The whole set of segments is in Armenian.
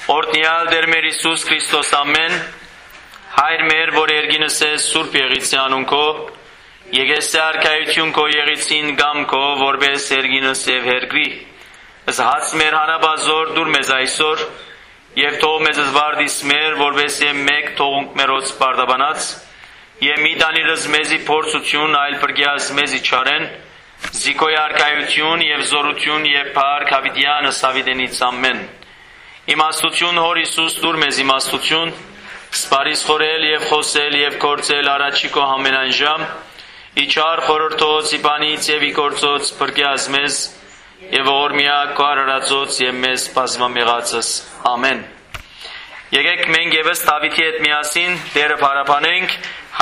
Օրհնյալ Տեր մեր Հիսուս Քրիստոս ամեն, Հայր մեր, որ երգինս ես Սուրբ Եղիցի անունքով, եկես արքայություն քո Եղիցին գամքո, որպես երգինս եւ հերգրի, զհաց մեր հանաբազոր դուր մեզ այսօր, եւ թող մեզ զվարդիս մեր, որպես մեկ թողունք մերոց բարդաբանած, եւ մի տանիրս մեզի փորձություն, այլ բրգյազ մեզի չարեն, զիկոյ արքայություն եւ զորություն եւ փառք հավիտյանս հավիտենից ամեն։ Իմաստություն Հոր Հիսուս դուր մեզ իմաստություն, սպարիս խորել եւ խոսել եւ գործել առաջիկո ամենայն ժամ, իչար խորհրդոց իբանից եւ իգործոց բրգյազ մեզ եւ օրմիակ կարարածոց եւ մեզ բազմամեղածս ամեն։ Եկեք մենք եւս Դավիթի հետ միասին Տերը փառաբանենք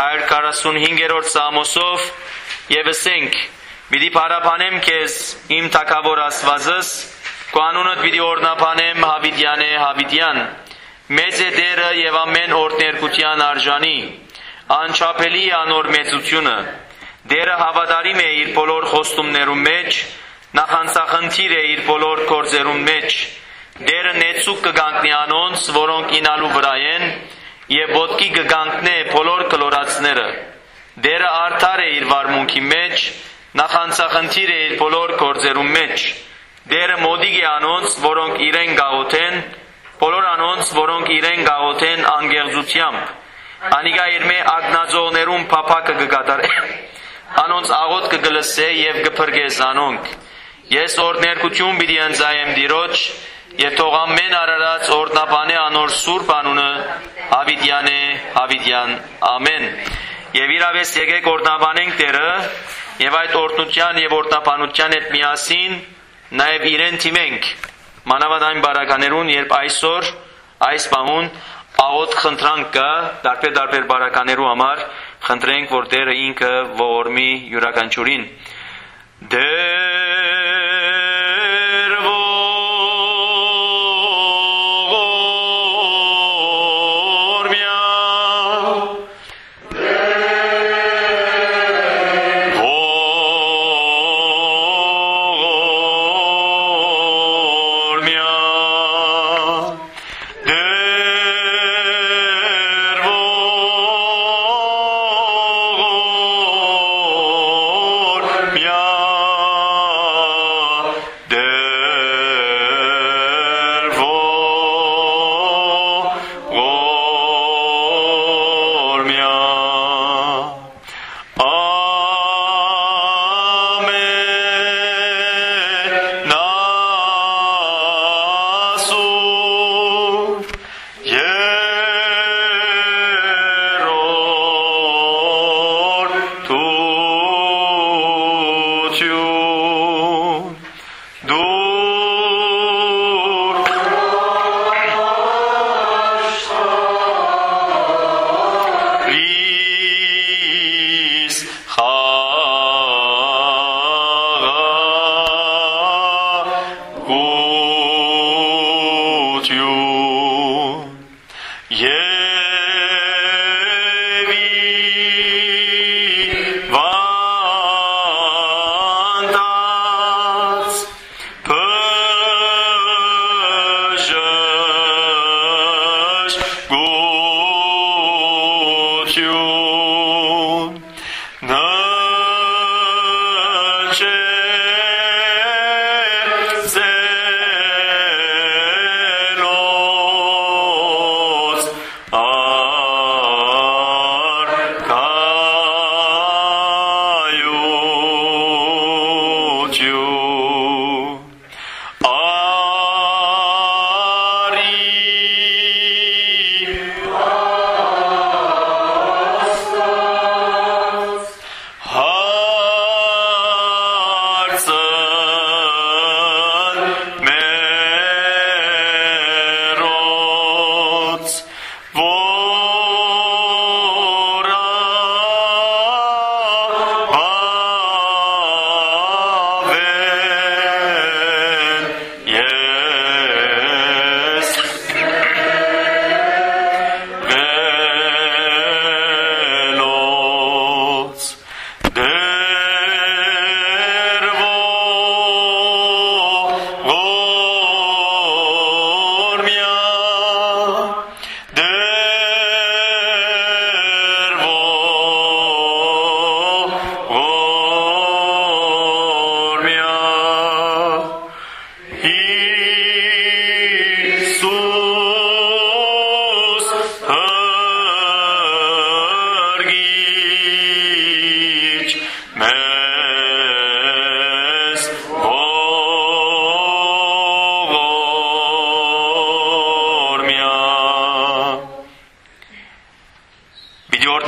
145-րդ Սամոսով եւ ասենք. «Պիտի փառաբանեմ քեզ իմ թագավոր Աստվածս, քո անունդ պիտի օրհնաբանեմ Հավիտյանե Հավիտյան, մեծ է Տերը եւ ամեն օրհներկության արժանի, անչափելի է անոր մեծությունը, Տերը հավատարիմ է իր բոլոր խոստումներում մեջ, նախանցախնդիր է իր բոլոր գործերում մեջ, Տերը նեցուկ կգանքնի անոնց, որոնք ինալու վրա են, եւ ոտքի կգանքնե բոլոր կլորածները, Տերը արդար է իր վարմունքի մեջ, նախանցախնդիր է իր բոլոր գործերում մեջ, Տերը մոդիկ է անոնց, որոնք իրեն գաղութեն, բոլոր անոնց, որոնք իրեն գաղութեն անգեղծությամբ, անիկա իր մե ագնաձողներում փափակը կգադարե, անոնց աղոտ կգլսե եւ կփրկես անոնք, ես օրհներկություն պիտի ընծայեմ Տիրոջ, եւ թող ամեն արարած օրհնաբանե անոր սուրբ անունը Հավիտյանե Հավիտյան ամեն։ Եվ իրավես եկեք օրհնաբանենք Տերը եւ այդ օրհնության եւ օրհնաբանության հետ միասին նաեւ իրեն թիմենք մանավանդ այն բարականերուն, երբ այսօր այս պահուն աղոտ խնդրանք կա տարբեր բարականերու համար, խնդրենք որ Տերը ինքը ողորմի յուրաքանչյուրին։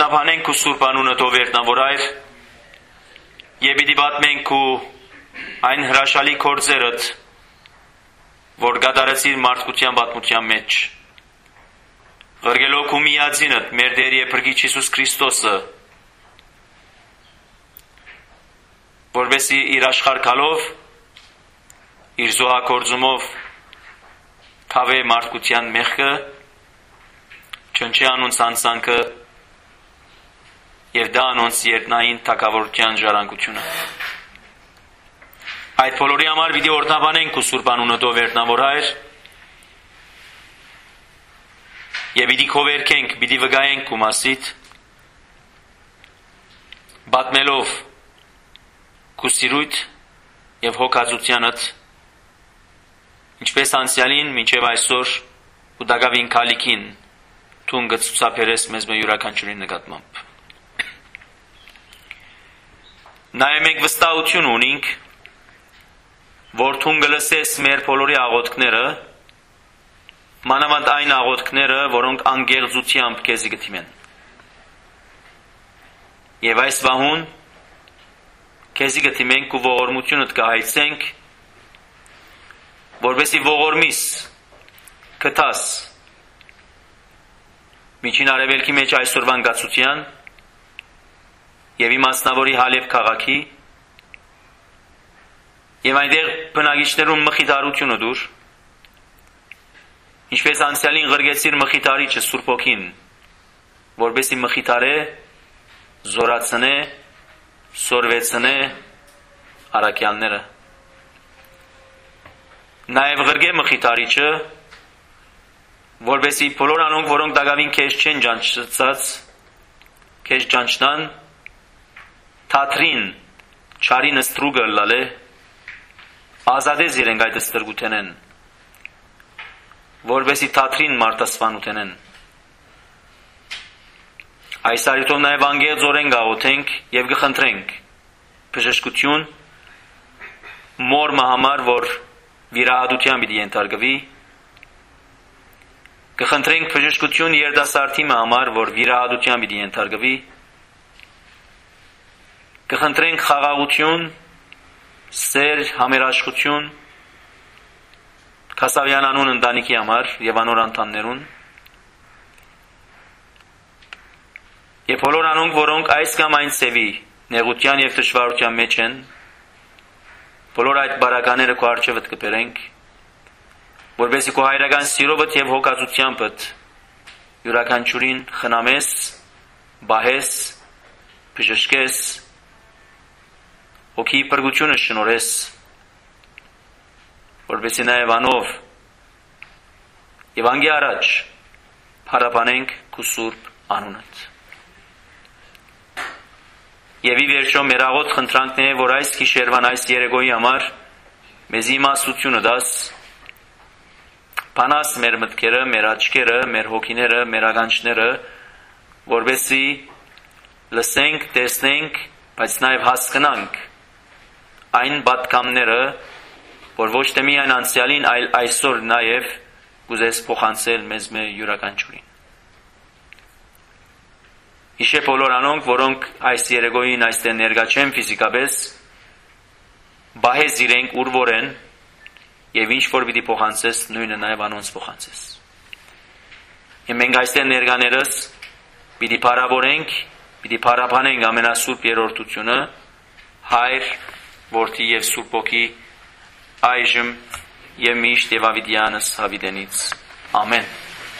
օրհնաբանենք քու սուրբ անունը Տո վերտնավոր Հայր, եւ պիտի պատմենք քու այն հրաշալի գործերդ, որ գդարեցիր մարդկության պատմության մեջ, ղրգելով քու միածինդ մեր Տեր եւ Փրկիչ Հիսուս Քրիստոսը, որովհետեւ իր աշխարհ գալով իր զոհակորձումով թավե մարդկության մեղքը, չնչի անոնց անցանքը եւ դա անոնց երկնային թագավորության ժառանգությունը։ Այդ բոլորի համար պիտի օրհնաբանենք քու սուրբ անունը Տո վերտնավոր Հայր, եւ պիտի քովերքենք, պիտի վկայենք քու մասիդ, պատմելով քու սիրույթ եւ հոգածությանդ, ինչպես անցյալին մինչև այսօր ու դակավին քալիքին թուն գծուցափերես մեզ յուրաքանչյուրի նկատմամբ։ Նաեւ մենք վստահություն ունենք, որ թուն գլսես մեր բոլորի աղոթքները, մանավանդ այն աղոթքները, որոնք անգեղծությամբ քեզի գտիմեն։ Եվ այս վահուն քեզի գտիմենք ու ողորմությունդ կհայցենք, որովհետեւ ողորմիս կտաս միջին արևելքի մեջ այսօրվան գացության եւ իմաստնավորի Հալեբ քաղաքի եւ այնտեղ բնակիչներուն մխիթարությունը դուր, ինչպես անցյալին ղրգեցիր մխիթարիչը Սուրբ Հոգին, որովհետեւ մխիթարե, զորացնե, սորվեցնե առաքյալները։ Նաեւ ղրգե մխիթարիչը, որովհետեւ բոլոր անոնք, որոնք դակավին քեզ չեն ճանչած, քեզ ճանչնան, թատրին չարին ստրուգը լալե, ազատես իրենք այդ ստրգութենեն, որովհետեւ թատրին մարտասվան ուտենեն։ Այս արիտով նաեւ անգեղծորեն գաղոթենք եւ գխնդրենք բժշկություն մոր համար, որ վիրահատության պիտի ենթարկվի, կխնդրենք բժշկություն երիտասարդի համար, որ վիրահատության պիտի ենթարկվի, կխնդրենք խաղաղություն, սեր, համերաշխություն Քասավյան անուն ընտանիքի համար եւ անոր անդամներուն, եւ բոլոր անոնք, որոնք այս կամ այն ծևի նեղության եւ դժվարության մեջ են, բոլոր այդ բարակաները քո առջևդ կբերենք, որովհետեւ քո հայրական սիրովդ եւ հոգածությանդ յուրաքանչյուրին խնամես, բահես, բժշկես, հոգի բրգությունը շնորհես, որովհետեւ նաեւ անով եւ անգի առաջ փառաբանենք քո սուրբ անունդ։ Եվ ի վերջո մեր աղոտ խնդրանքն է, որ այս գիշերվան, այս երեկոյի համար մեզ իմաստությունը դաս, բանաս մեր մտքերը, մեր աչքերը, մեր հոգիները, մեր ականջները, որովհետեւ լսենք, տեսնենք, բայց նաեւ հասկանանք այն պատգամները, որ ոչ թե միայն անցյալին, այլ այսօր նաեւ կուզես փոխանցել մեզ յուրաքանչյուրին։ Իշե բոլոր անոնք, որոնք այս երեկոյին այստեղ ներկա չեն ֆիզիկապես, բահես իրենք ուրվորեն եւ ինչ որ պիտի փոխանցես, նույնը նաեւ անոնց փոխանցես։ Եվ մենք այստեղ ներկաներս պիտի փառաբանենք, պիտի փառաբանենք ամենասուրբ երրորդությունը, Հայր, Որդի եւ Սուրբ Հոգի, այժմ եւ միշտ եւ ավիդյանս հավիտենից։ Ամեն։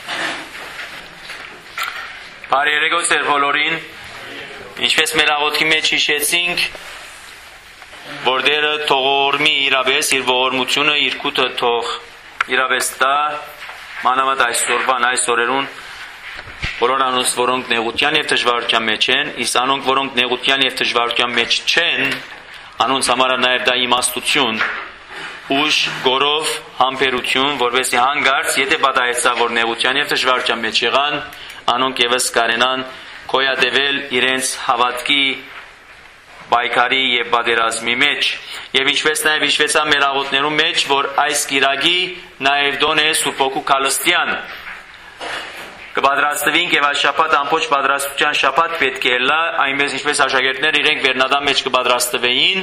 Բարի երեկո ձեր բոլորին, ինչպես մեր աղոթքի մեջ հիշեցինք, որ Տերը թողորմի իրավես իր ողորմությունը, իր կուտը թող իրավես տա, մանավանդ այսօրվան, այս օրերուն, բոլոր անոնց, որոնք նեղության եւ դժվարության մեջ են, իսկ անոնք, որոնք նեղության եւ դժվարության մեջ չեն, անոնց համար նաեւ դա իմաստություն, ուժ, գորով, համբերություն, որովհետեւ հանգարց, եթե պատահեցա, որ նեղության եւ դժվարության մեջ եղան, անոնք եւս կարենան գոյատևել իրենց հավատքի պայքարի եւ պատերազմի մեջ եւ ինչպես նաեւ հիշվեցա մեր աղոթներում մեջ, որ այս գիրագի նաեւ դոն է Սուրբ Հոգու քալստյան կպատրաստվենք եւ այս շաբաթ ամբողջ պատրաստության շաբաթ պետք է լա, այնպես ինչպես աշակերտները իրենք վերնադամ մեջ կպատրաստվեին,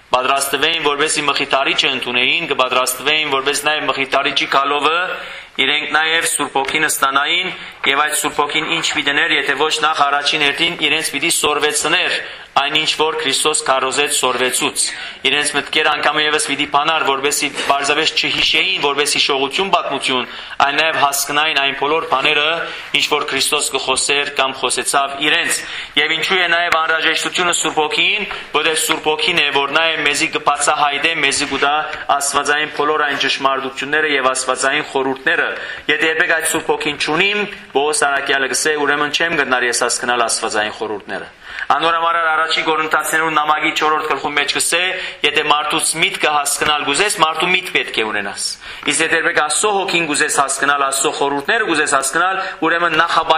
որովհետեւ մխիթարիչը ընդունեին, կպատրաստվեին, որովհետեւ նաեւ մխիթարիչի կալովը իրենք նաև Սուրբ Հոգին ստանային եւ այդ Սուրբ Հոգին ինչ պիտեներ, եթե ոչ նախ առաջին հերթին իրենց պիտի սորվեցներ այնինչ որ Քրիստոս քարոզեց սորվեցուց։ Իրենց մտքերը անգամ եւս պիտի բանար, որովհետեւ բարձավեճ չհիշեին, որովհետեւ հիշողություն պատմություն, այլ նաև հասկնային այն բոլոր բաները, ինչ որ Քրիստոս կխոսեր կամ խոսեցավ իրենց։ Եվ ինչու է նաև անհրաժեշտությունը Սուրբ Հոգին, որովհետեւ Սուրբ Հոգին է, որ նաև մեզի կբացահայտե, մեզի կուտա աստվածային բոլոր այն ճշմարտությունները եւ աստվածային խորհուրդները։ Եթե երբեք այդ Սուրբ Հոգին չունիմ, Պողոս Արաքյալը գսե, ուրեմն չեմ գտնար ես հասկանալ աստվածային խորհուրդները։ Անորամարար առաջի Կորինթացիներու նամակի 4-րդ գլխում մեջ գսե, եթե մարդուց միտքը հասկանալ գուզես, մարդու միտք պետք է ունենաս։ Իսկ եթե երբեք Աստծո Հոգին գուզես հասկանալ, Աստծո խորհուրդները գուզես հասկանալ, ուրեմն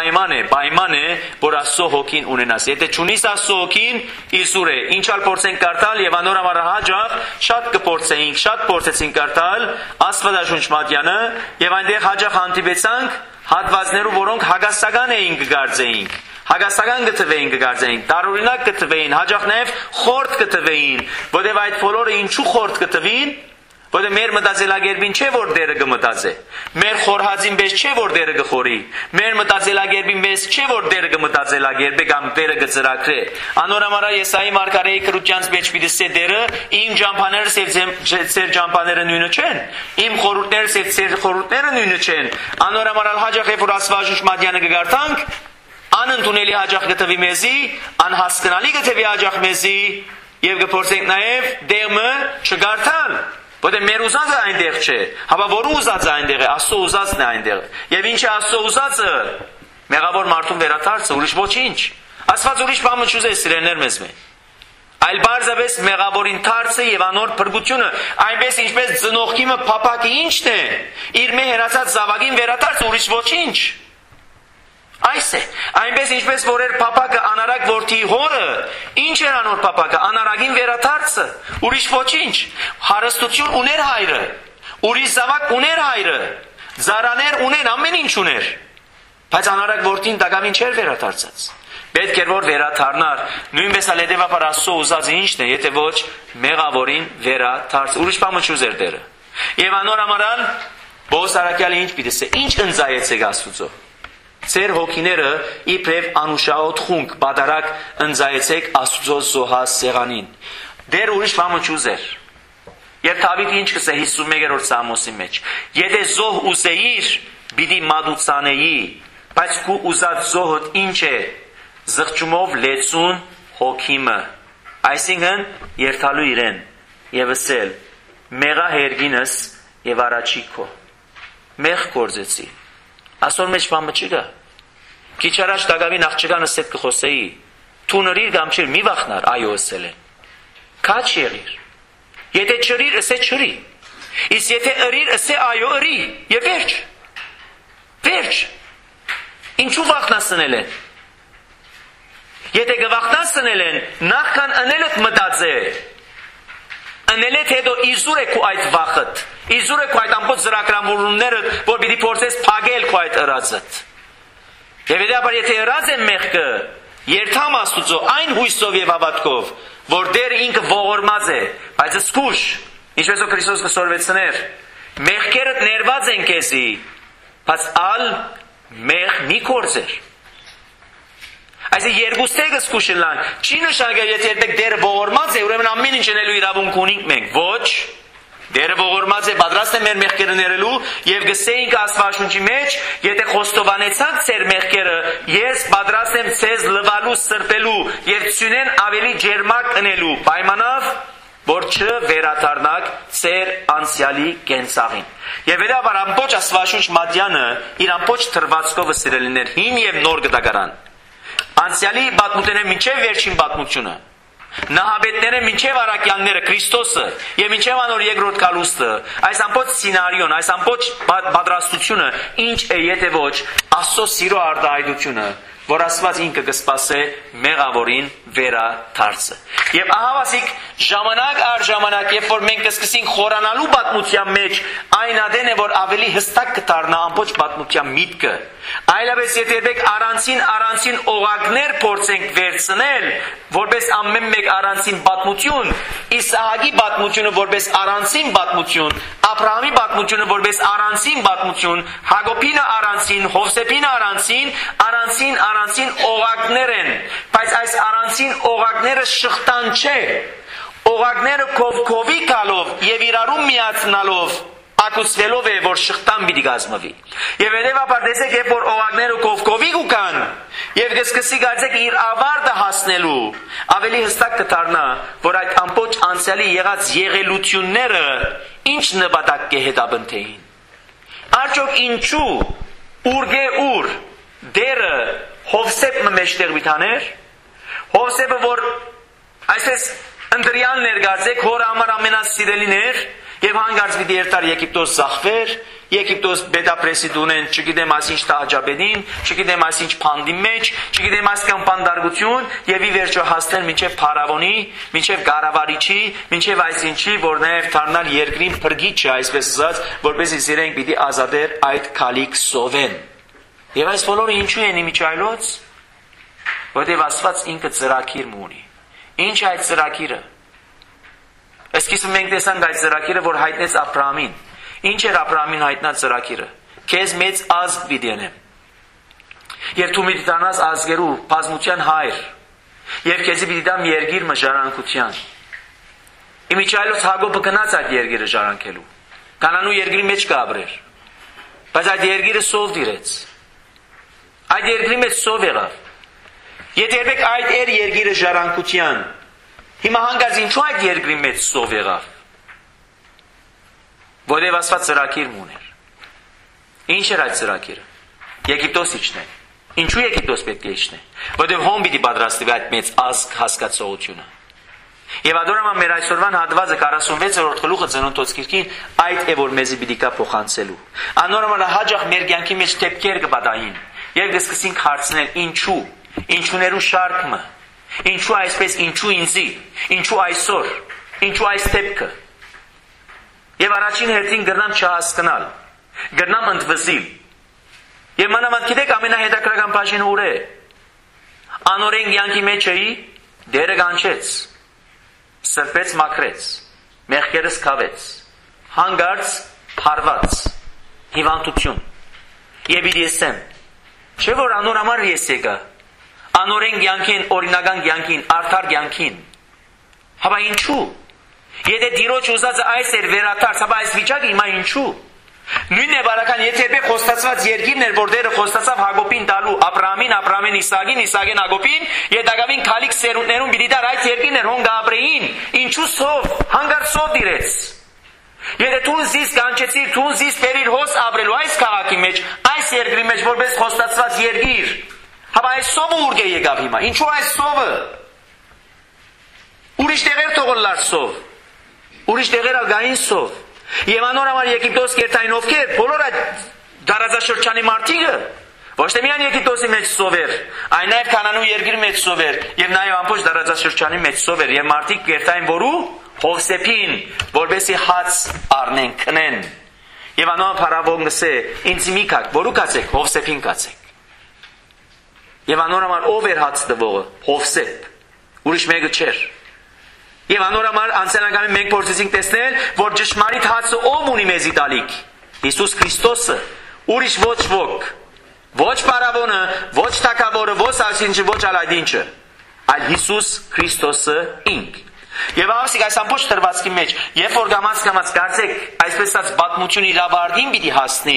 պայման է, որ Աստծո Հոգին ունենաս։ Եթե չունիս Աստծո Հոգին, իսուր է։ Ինչալ փորձենք կարդալ եւ անորամարար հաջող շատ կփորձեինք, շատ փորձեցինք կարդալ Աստվածաշունչ Մատյանը եւ այնտեղ հաջող հանդիպեցանք հատվածներով, որոնք հագասական էին կգարձեինք։ Հագասական կթվեին կգարձեին, տարօրինակ կթվեին, հաջող նաև խորտ կթվեին, որտեղ այդ բոլորը ինչու խորտ կթվին, որտեղ մեր մտածելակերպին չէ որ դերը կմտածե, մեր խորհածին պես չէ որ դերը կխորի, մեր մտածելակերպին պես չէ որ դերը կմտածելակերպի կամ դերը կծրագրե։ Անորամարա Եսայի մարգարեի քրուճյանց մեջ պիտի դերը իմ ջամփաներս եւ ծեր ջամփաները նույնը չեն, իմ խորհուրդներս եւ ծեր խորհուրդները նույնը չեն։ Անորամարա հաջող երբ որ Աստվածաշունչ Մատյանը կգարտանք, անընդունելի հաջող կթվի մեզի, անհասկանալի կթվի հաջող մեզի եւ կփորձենք նաեւ դերմը չգարտալ, որտեղ մեր ուզածը այնտեղ չէ, հապա որ ուզածը այնտեղ է, Աստծո ուզածն է այնտեղ։ Եվ ինչ է Աստծո ուզածը, մեղավոր մարդուն վերադարձը, ուրիշ ոչինչ։ Աստված ուրիշ բան չուզե սիրելիներ մեզ մե։ Այլ բարձավես մեղավորին դարձը եւ անոր փրկությունը, այնպես ինչպես ծնողքիմը փապակը ինչն է, իր մե հերացած զավակին վերադարձ ուրիշ ոչինչ։ Այս է, այնպես ինչպես որ էր փապակը անարակ որդի հորը, ինչ էր անոր փապակը, անարագին վերադարձը, ուրիշ ոչինչ, հարստություն ուներ հայրը, ուրիշ զավակ ուներ հայրը, զարաներ ունեն, ամեն ինչ ուներ, բայց անարակ որդին դակամին չէր վերադարձած, պետք էր որ վերադառնար, նույնպես ալ հետևաբար Աստծո ուզածը ինչն է, եթե ոչ մեղավորին վերադարձ, ուրիշ բան չուզեր դերը։ Եվ անորամարան Պողոս Արաքյալը ինչ պիտի ասե, ինչ ընծայեցեք Աստծո։ Ձեր հոգիները իբրև անուշահոտ խունկ բադարակ ընծայեցեք Աստծո զոհած սեղանին։ Դեր ուրիշ բան չուզեր։ Եվ Դավիթը ինչ կսե 51-րդ Սամոսի մեջ։ Եթե զոհ ուզեիր, պիտի մատուցանեի, բայց քու ուզած զոհդ ինչ է, զղջումով լեցուն հոգիմը։ Այսինքն երթալու իրեն եւ ասել. մեղա հերգինս եւ առաջիկո։ Մեղ կորձեցի։ Ասոր մեջ բամը չի գա։ Քիչ առաջ Դագավին աղջկանս հետ կխոսեի։ Դու նրիր կամ չիր մի վախնար, այո ասել են։ Քաչ եղիր։ Եթե չրիր, ասե չրի։ Իսկ եթե ըրիր, ասե այո ըրի։ Եվ վերջ։ Վերջ։ Ինչու վախնասնել են։ Եթե գվախնասնել են, նախքան ընելդ մտածե։ Ընելետ հետո իզուր է քու այդ վախըտ, իզուր է քու այդ ամբողջ զրակրամուրումները, որ պիտի փորձես փագել քու այդ ըրածըտ։ Եվ հետաբար եթե ըրած է մեղքը, երթամ Աստուծո այն հույսով եւ հավատքով, որ դեր ինքը ողորմած է, բայց զսկուշ, ինչպես որ Քրիստոս կսորվեցներ, մեղքերդ ներված են քեզի, բայց ալ մեղ մի կորձեր։ Այս երկուստեգը զսկուշ լան, չի նշանակել եթե երբեք դերը ողորմած է, ուրեմն ամեն ինչ անելու իրավունք ունենք մենք, ոչ, դերը ողորմած է, պատրաստ է մեր մեղքերը ներելու եւ գսեինք Աստվածաշունչի մեջ, եթե խոստովանեցաք ձեր մեղքերը, ես պատրաստ եմ ցեզ լվալու, սրտելու եւ ցյունեն ավելի ջերմակ ընելու, պայմանով որ չվերադառնաք ձեր անցյալի կենցաղին։ Եվ հետաբար ամբողջ Աստվածաշունչ Մատյանը իր ամբողջ թրվածքով սիրելիներ հին եւ նոր գտակարան։ Անցյալի պատմությունները մինչև վերջին պատմությունը, նահաբետները մինչև առաքյալները, Քրիստոսը եւ մինչև անոր երկրորդ կալուստը, այս ամբողջ սցենարիոն, այս ամբողջ պատրաստությունը ինչ է եթե ոչ Աստծո սիրո արտահայտությունը, որ Աստված ինքը կսպասե մեղավորին վերադարձը։ Եվ ահավասիկ Ժամանակ առ ժամանակ, երբ որ մենք սկսենք խորանալու պատմության մեջ, այն ադեն է, որ ավելի հստակ կդառնա ամբողջ պատմության միտքը։ Այլապես եթե առանցին օղակներ փորձենք վերցնել, որպես ամեն մեկ առանցին պատմություն, Իսահակի պատմությունը որպես առանցին պատմություն, Աբրահամի պատմությունը որպես առանցին պատմություն, Հակոբինը առանցին, Հովսեփինը առանցին օղակներ են, բայց այս առանցին օղակները շղթան չէ։ Օղակները կովկովի գալով եւ իրարու միացնալով ակուսվելով է, որ շղթան պիտի կազմվի։ Եվ հետևաբար տեսեք, երբ որ օղակները կովկովի կան եւ կսկսի գացեք իր ավարտը հասնելու, ավելի հստակ կդառնա, որ այդ ամբողջ անցյալի եղած եղելությունները ինչ նպատակ կհետաբնթեին։ Արդյոք ինչու ուր դերը Հովսեփը մեջտեղ միտաներ, Հովսեփը որ այսպես ընտրյալ ներգարձեք, հոր համար ամենասիրելին էր եւ հանգարց պիտի երթար Եգիպտոս զախվեր, Եգիպտոս բետապրեսի դունեն, չգիտեմ այսինչ տահաջաբեդին, չգիտեմ այսինչ փանդի մեջ, չգիտեմ այսքան պանդարգություն եւ ի վերջո հասնել մինչեւ փարավոնի, մինչեւ գարավարիչի, մինչեւ այսինչի, որ նաեւ դառնալ երկրին փրկիչը, այսպես ասած, որպեսզի իրենք պիտի ազատեր այդ քալիք սովեն։ Եվ այս բոլորը ինչու են իմիջայլոց, որտեղ Աստված ինքը ծրագիր ունի։ Ինչ է այդ ծրագիրը։ Այսքիսը մենք տեսանք այդ ծրագիրը, որ հայտնեց Աբրահամին։ Ինչ էր Աբրահամին հայտնած ծրագիրը։ Քեզ մեծ ազգ պիտի անեմ։ Եվ դու պիտի դառնաս ազգերու բազմության հայր։ Եվ քեզի պիտի դամ երկիր ժառանգության։ Իմիջայլոց Հակոբը գնաց այդ երկիրը ժառանգելու։ Կանանու երկրի մեջ կապրեր։ Բայց այդ երկիրը սով դիրեց։ Այդ երկրի մեջ սով եղավ։ Եթե երբեք այդ երկիրը ժառանգության, հիմա հանգած ինչու այդ երկրի մեջ սով եղավ։ Որտև Աստված ծրագիր ուներ։ Ինչ էր այդ ծրագիրը։ Եգիպտոս իջնել։ Ինչու Եգիպտոս պետք է իջնել։ Որտև հոմ պիտի պատրաստվի այդ մեծ ազգ հասկացողությունը։ Եվ ադորամա մեր այսօրվան հատվածը 46-րդ գլուխը Ծննդոց գիրքին այդ է որ մեզի պիտի կա փոխանցելու։ Անորմալ հաջող մեր կյանքի մեջ դեպքեր կբադային։ Եվ կսկսենք հարցնել ինչու։ Ինչուներու շարքը, ինչու այսպես, ինչու ինձի, ինչու այսօր, ինչու այս դեպքը։ Եվ առաջին հերթին գրնամ չհասկանալ, գրնամ ընդվզիլ։ Եվ մանավանդ գիտեք ամենահետաքրքրական բաժինը ուր է։ Անօրեն կյանքի մեջ էի, դերը կանչեց, սրբեց մաքրեց, մեղքերս քավեց, հանգարց փարված, հիվանդություն։ Եվ իդեսեմ, չէ որ անոր ես եկա։ Անորեն կյանքին, օրինական կյանքին, արդար կյանքին։ Հապա ինչու։ Եթե դիրոջ ուզածը այս էր վերաթարց, հապա այս վիճակը հիմա ինչու։ Նույնն է բարական, եթե երբեք խոստացված երկիրն էր, որ դերը խոստացավ Հակոբին տալու, Աբրահամին Իսահակին, Իսահակին Հակոբին, Ետագավին քալիք սերունդներուն պիտի տար այդ երկիրն էր հոն գաբրեին, ինչու սով, հանգարց սով դիրեց։ Եթե դու զիս կանչեցիր, դու զիս բերիր հոս ապրելու այս քաղաքի մեջ, այս երկրի մեջ որպես խոստացված երկիր, հապա այս սովը ուր եկավ հիմա, ինչու այս սովը։ Ուրիշ տեղեր թողոլար սով, ուրիշ տեղեր ալգային սով։ Եվ անորամար Եգիպտոս կերտային ովքեր, բոլոր այդ դարաձաշրջանի մարդիկը, ոչ թե միայն Եգիպտոսի մեջ սով էր, այն նաև Քանանու երկրի մեջ սով էր, եւ նաև ամբողջ դարաձաշրջանի մեջ սով էր, եւ մարդիկ կերտային որու Հովսեփին, որպեսզի հաց առնեն, քնեն։ Եվ անոնը փարավոն գսե, ինձ մի կակ, որու կացեք, Հովսեփին կացեք։ Եվ անորամար ով էր հաց տվողը, Հովսեփ, ուրիշ մեկը չէր։ Եվ անորամար անցյալակամին մենք փորձեցինք տեսնել, որ ճշմարիտ հացը ով ունի մեզի տալիք, Հիսուս Քրիստոսը, ուրիշ ոչ ոք, ոչ փարավոնը, ոչ թագավորը, ոչ այսինչը, ոչ ալայդինչը, այլ Հիսուս Քրիստոսը ինք։ Եվ ավսիկ այս ամբողջ տրվածքի մեջ, երբ որ գամած կարծեք, այսպես ասած պատմություն իր ավարտին պիտի հասնի,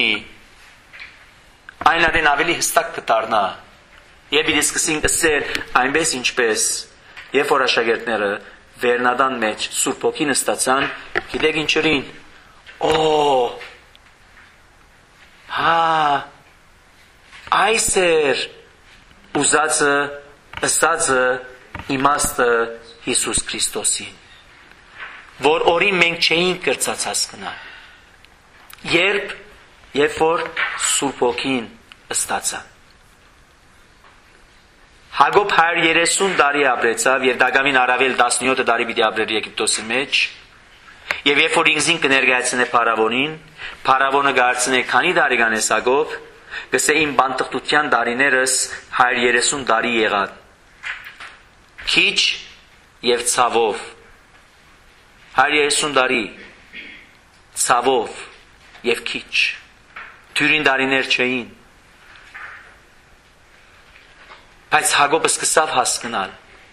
այն ադեն ավելի հստակ կդառնա։ Եվ պիտի սկսենք ասել այնպես ինչպես, երբ որ աշակերտները վերնադան մեջ Սուրբ Հոգին ստացան, գիտեք ինչերին։ Այս էր ուզածը, ըսածը, իմաստը Հիսուս Քրիստոսին, որ օրին մենք չէինք կրծած հասկնալ, երբ որ Սուրբ Հոգին ստացան։ Հակոբ 130 տարի ապրեցավ եւ դակամին առավել 17 տարի պիտի ապրեր Եգիպտոսի մեջ։ Եվ երբ որ ինքնին կներկայացնե փարավոնին, փարավոնը կհարցնե քանի տարեկան ես Հակոբ, կսե իմ բանտղտության տարիներս 130 տարի եղան։ Քիչ եւ ցավով 130 տարի ցավով եւ քիչ թյուրին տարիներ չէին։ Բայց Հակոբը սկսավ հասկանալ,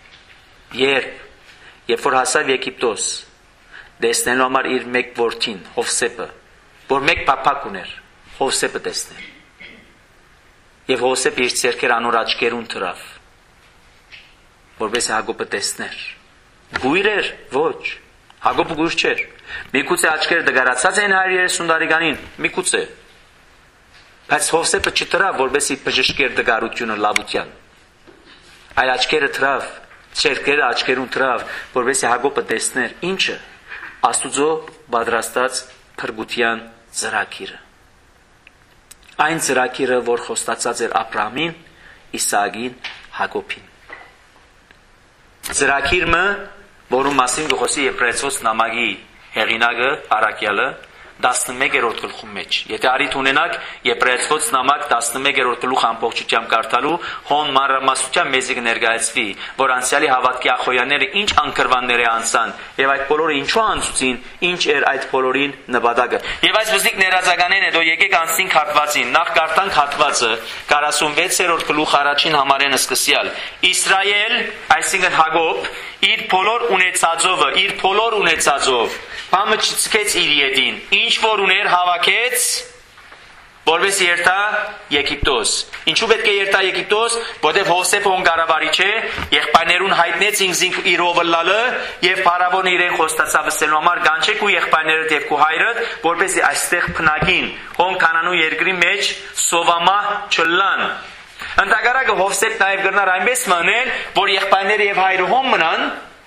երբ որ հասավ Եգիպտոս, տեսնելու համար իր մեկ որդին, Հովսեփը, որ մեկ փափակ ուներ, Հովսեփը տեսնել։ Եվ Հովսեփը իր ձեռքերը անոր աչքերուն թրավ, որպես Հակոբը տեսներ։ Գույր էր, ոչ, Հակոբը գույր չէր։ Միգուցե աչքերը դգարացած են 130 տարեկանին, միգուցե։ Բայց Հովսեփը չտրավ, որպեսզի բժշկեր դգարությունը լավության։ Այլ աչքերը թրավ, ձեռքերը աչքերուն թրավ, որպեսզի Հակոբը տեսներ ինչը Աստուծո պատրաստած փրկության ծրագիրը։ Այն ծրագիրը, որ խոստացած էր Աբրահամին, Իսահակին, Հակոբին։ Ծրագիրը, որում մասին գխոսի Եբրայեցոց նամակի հեղինակը Արաքյալը 11-րդ գլխում մեջ։ Եթե արիթ ունենաք Եբրայեցոց նամակ 11-րդ գլուխ ամբողջությամբ կարդալու, հոն մանրամասնությամբ մեզի կներկայացվի, որ անցյալի հավատքի ախոյանները ինչ անկրվաններ անցան, եւ այդ բոլորը ինչու անցուցին, ինչ էր այդ բոլորին նպատակը։ Եվ այս բզիկ ներածականեն հետո եկեք անցնենք հատվածին։ Նախ կարդանք հատվածը 46-րդ գլուխ առաջին համարեն սկսյալ։ Իսրայել, այսինքն Հակոբ, իր բոլոր ունեցածով բամը չցկեց իր ետին, ինչ որ ուներ հավաքեց, որպես երթա Եգիպտոս։ Ինչու պետք է երթա Եգիպտոս, որտեղ Հովսեփը կառավարիչ է, եղբայրներուն հայտնեց ինքզինք իր ովլալը, եւ փարավոնը իրեն խոստացավ ասելու համար գանչեք ու եղբայրներդ եւ քու հայրդ, որպեսզի այստեղ փնագին, հոն Կանանու երկրի մեջ սովամա չլան։ Ընդհակառակը Հովսեփ նաեւ գրնար այնպես մնել, որ եղբայրները եւ հայրը հոն մնան,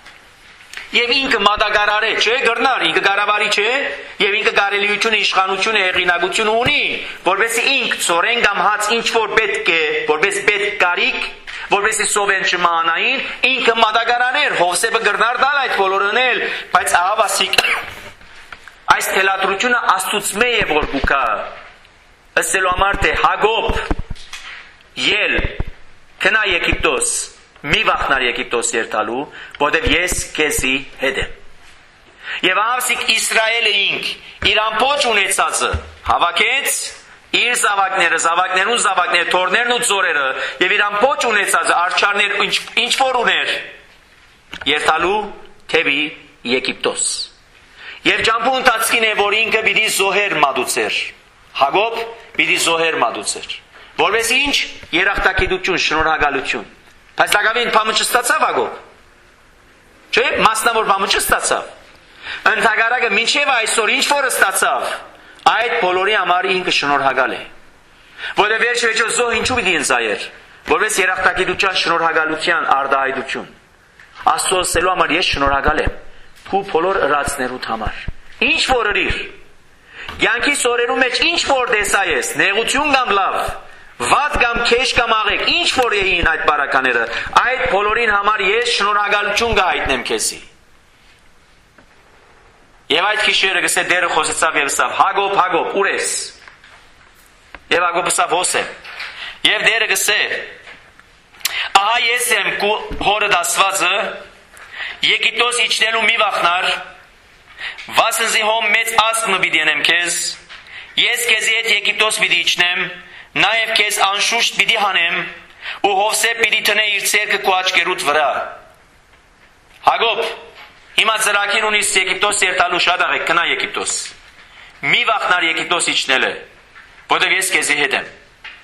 եւ ինքը մատակարար է, չէ, գրնար, ինքը կառավարիչ է, եւ ինքը կարելիությունը, իշխանությունը, հեղինակությունը ունի, որովհետեւ ինքը ծորեն կամ հաց ինչ որ պետք է, որպես պետք կարիք, որովհետեւ սովեն չմանային, ինքը մատակարար էր, Հովսեփը գրնար դալ այդ բոլորն էլ, բայց ահավասիկ այս թելադրությունը Աստծո է որ գուկա, ասելու համար թե Հակոբ ել քնա Եգիպտոս մի վախնար Եգիպտոս երթալու, որտեղ ես քեզի հետ եմ։ Եվ ահավասիկ Իսրայելը իր ամբողջ ունեցածը հավաքեց իր զավակներուն զավակները, թորներն ու ձորերը, եւ իր ամբողջ ունեցածը արչարներ ինչ որ ուներ երթալու թեւի Եգիպտոս։ Եվ ճամփու ընթացքին է, որ ինքը պիտի զոհեր մատուցեր։ Հակոբ պիտի զոհեր մատուցեր։ Որպես ինչ երախտագիտություն, շնորհակալություն։ Բայց դակավին բամը չստացավ Հակոբ։ Չէ, մասնավոր բամը չստացավ։ Ընդհակառակը մինչև այսօր ինչ որ ստացավ, այդ բոլորի համար ինքը շնորհակալ է։ Որովհետև վերջը զոհ ինչու պիտի ընծայեր, որպես երախտագիտության շնորհակալության արտահայտություն։ Աստծո ասելու համար ես շնորհակալ եմ քու բոլոր ըրացներուդ համար։ Ինչ որ ըրիր։ Կյանքի սորերու մեջ ինչ որ տեսա ես, նեղություն կամ լավ, վատ կամ քեշ կամ աղեկ, ինչ որ էին այդ բարակաները, այդ բոլորին համար ես շնորհակալություն կհայտնեմ քեզի։ Եվ այդ քիշերը գսե դերը խոսեցավ եւ ասավ. Հակոբ, Հակոբ, ուր ես։ Եվ Հակոբը ասավ Հոսեփ։ Եվ դերը գսե. Ահա ես եմ քու հորդ Աստվածը, Եգիպտոս իջնելու մի վախնար, վասնզի հոմ մեծ ասկմը պիտի ենեմ քեզ, ես քեզի հետ Եգիպտոս պիտի իջնեմ, նաև քեզ անշուշտ պիտի հանեմ, ու Հովսեփ պիտի տնե իր ցերկը քու աչքերուդ վրա։ Հակոբ, հիմա ծրագիր ունիս Եգիպտոս երթալու շատ աղեք, գնա Եգիպտոս։ Մի վախնար Եգիպտոս իջնելը, որտեղ ես քեզի հետ եմ։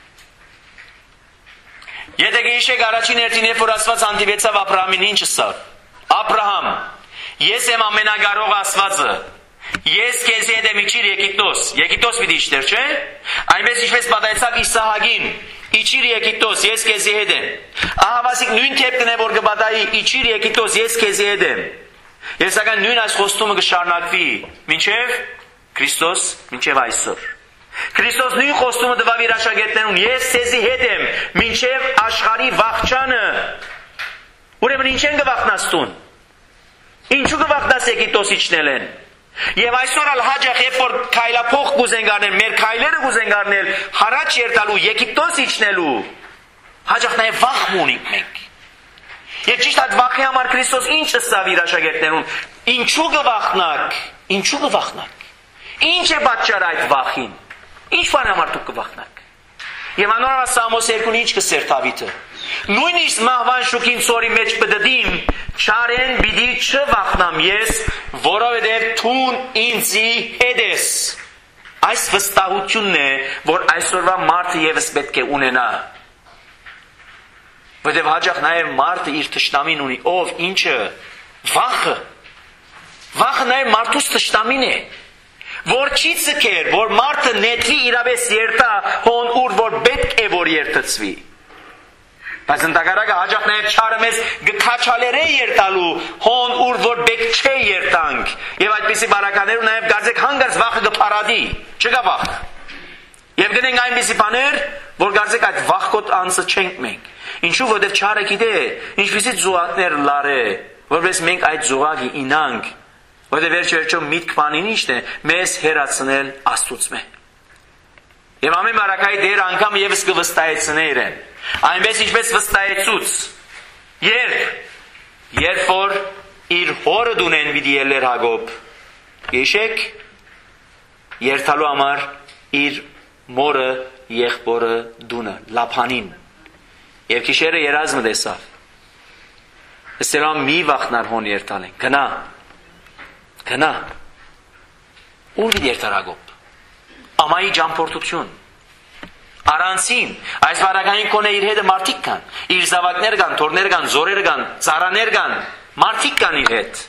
Եթե գիշեք առաջին հերթին երբ որ Աստված հանդիպեցավ Աբրահամին, ինչ ասավ։ Աբրահամ, ես եմ ամենակարող Աստվածը։ Ես քեզի հետ եմ իջիր Եգիպտոս։ Եգիպտոս պիտի իջներ, չէ՞։ Այնպես ինչպես պատահեցավ Իսահակին, իջիր Եգիպտոս, ես քեզի հետ եմ։ Ահավասիկ նույն կեպքն է որ կպատահի, իջիր Եգիպտոս, ես քեզի հետ եմ։ Եվ սակայն նույն այս խոստումը կշարունակվի մինչև Քրիստոս, մինչև այսօր։ Քրիստոս նույն խոստումը տվավ իր աշակերտներուն, ես քեզի հետ եմ, մինչև աշխարհի վախճանը Ուրեմն ինչ են գվախնաստուն։ Ինչու գվախնաս Եգիպտոս իջնել են։ Եվ այսօր ալ հաջախ երբ որ քայլափող կուզենք առնել, մեր քայլերը կուզենք առնել, հարաճ երթալու, Եգիպտոս իջնելու, հաջախ նաև վախ ունենք մենք։ Եվ ճիշտ այդ վախի համար Քրիստոս ինչ ասավ իր աշակերտներուն, ինչու գվախնակ, ինչու գվախնակ։ Ինչ է պատճառը այդ վախին։ Ինչ բան համար դուք գվախնակ։ Եվ անորոշ Սամոս 2-ն ինչ կսեր Դավիթը։ Նույնիսկ մահվան շուքին ծորի մեջ բդդիմ, չարեն բիդի չվախնամ ես, որովհետև թուն ինձի հետ ես։ Այս վստահությունն է, որ այսօրվա մարդը ևս պետք է ունենա։ Որտեղ հաջող նաև մարդը իր թշնամին ունի, ով ինչը վախը։ Վախը նաև մարդուց թշնամին է, որ չի ցկեր, որ մարդը նետվի իրավես երթա, հոն ուր որ պետք է որ երթծվի։ Բայց ընդհակառակը հաջող նաև չարը մեզ գքաչալեր է երթալու, հոն ուր որ պետք չէ երթանք։ Եվ այդպիսի բարականերու նաև գարձեք հանգարց վախը գփարադի, չկա վախ։ Եվ գնենք այնպիսի բաներ, որ գարձեք այդ վախկոտ անձը չենք մենք։ Ինչու որտեղ չարը գիտե, ինչպիսի զուգակներ լարե, որպես մենք այդ զուգակի ինանք, որտեղ վերջերջո միտք բանին ինչն է, մեզ հերացնել Աստծուց։ Եվ ամեն մարակայի դեր անգամ եւս կվստահեցնե իրեն։ Այնպես ինչպես վստահեցուց, երբ որ իր հորը դունեն պիտի ելներ Հակոբ, հիշեք, երթալու համար իր մորը եղբորը դունը, Լափանին։ Եվ քիշերը երազմը տեսավ։ Ասելով մի վախնար հոն երթալ են, գնա։ Ուր պիտի երթար Հակոբ։ Ամայի ճամփորդություն։ Արանցին, այս վարականին կոնե իր հետը մարդիկ կան, իր զավակներ կան, թորներ կան, զորեր կան, ծառաներ կան, մարդիկ կան իր հետ։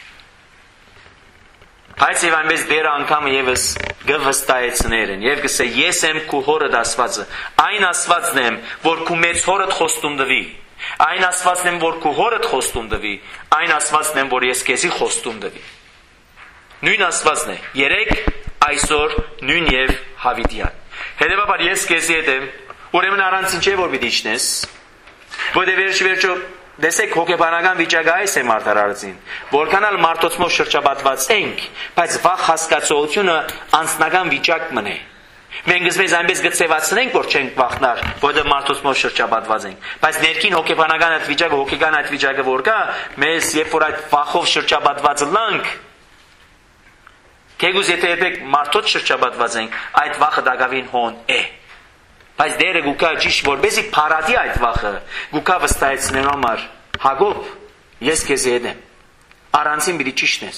Բայց եւ այնպես դեր անգամ եւս գվստահեցներ են եւ գսե ես եմ քու հորդ Աստվածը, այն Աստվածն եմ, որ քու մեծ հորդ խոստում տվի, այն Աստվածն եմ, որ քու հորդ խոստում տվի, այն Աստվածն եմ, որ ես քեզի խոստում տվի։ Նույն Աստվածն է, երեք, այսօր, նույն եւ հավիտյան։ Հետևաբար ես քեզի հետ եմ, ուրեմն առանց ինչե որ պիտի իջնես, որտեղ վերջո դեսեք հոգեբանական վիճակը այս է մարդարարածին, որքան ալ մարդոցմով շրջապատված ենք, բայց վախ հասկացողությունը անձնական վիճակ մնե։ Մենք գսվես այնպես գծեվացնենք, որ չենք վախնար, որտեղ մարդոցմով շրջապատված ենք, բայց ներքին հոգեբանական այդ վիճակը, հոգեկան այդ վիճակը որ կա, մեզ երբ որ այդ վախով շրջապատված լանք, Քեգուզ եթե երբեք մարդոց շրջապատված ենք, այդ վախը դակավին հոն է։ Բայց դերը գուկա ճիշտ որբեսի փարադի այդ վախը, գուկա վստահեցնելու համար, Հակոբ, ես քեզ հետ եմ։ Առանցին պիտի ճիշտես։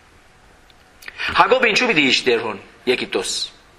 Հակոբ ինչու պիտի իջներ հոն Եգիպտոս։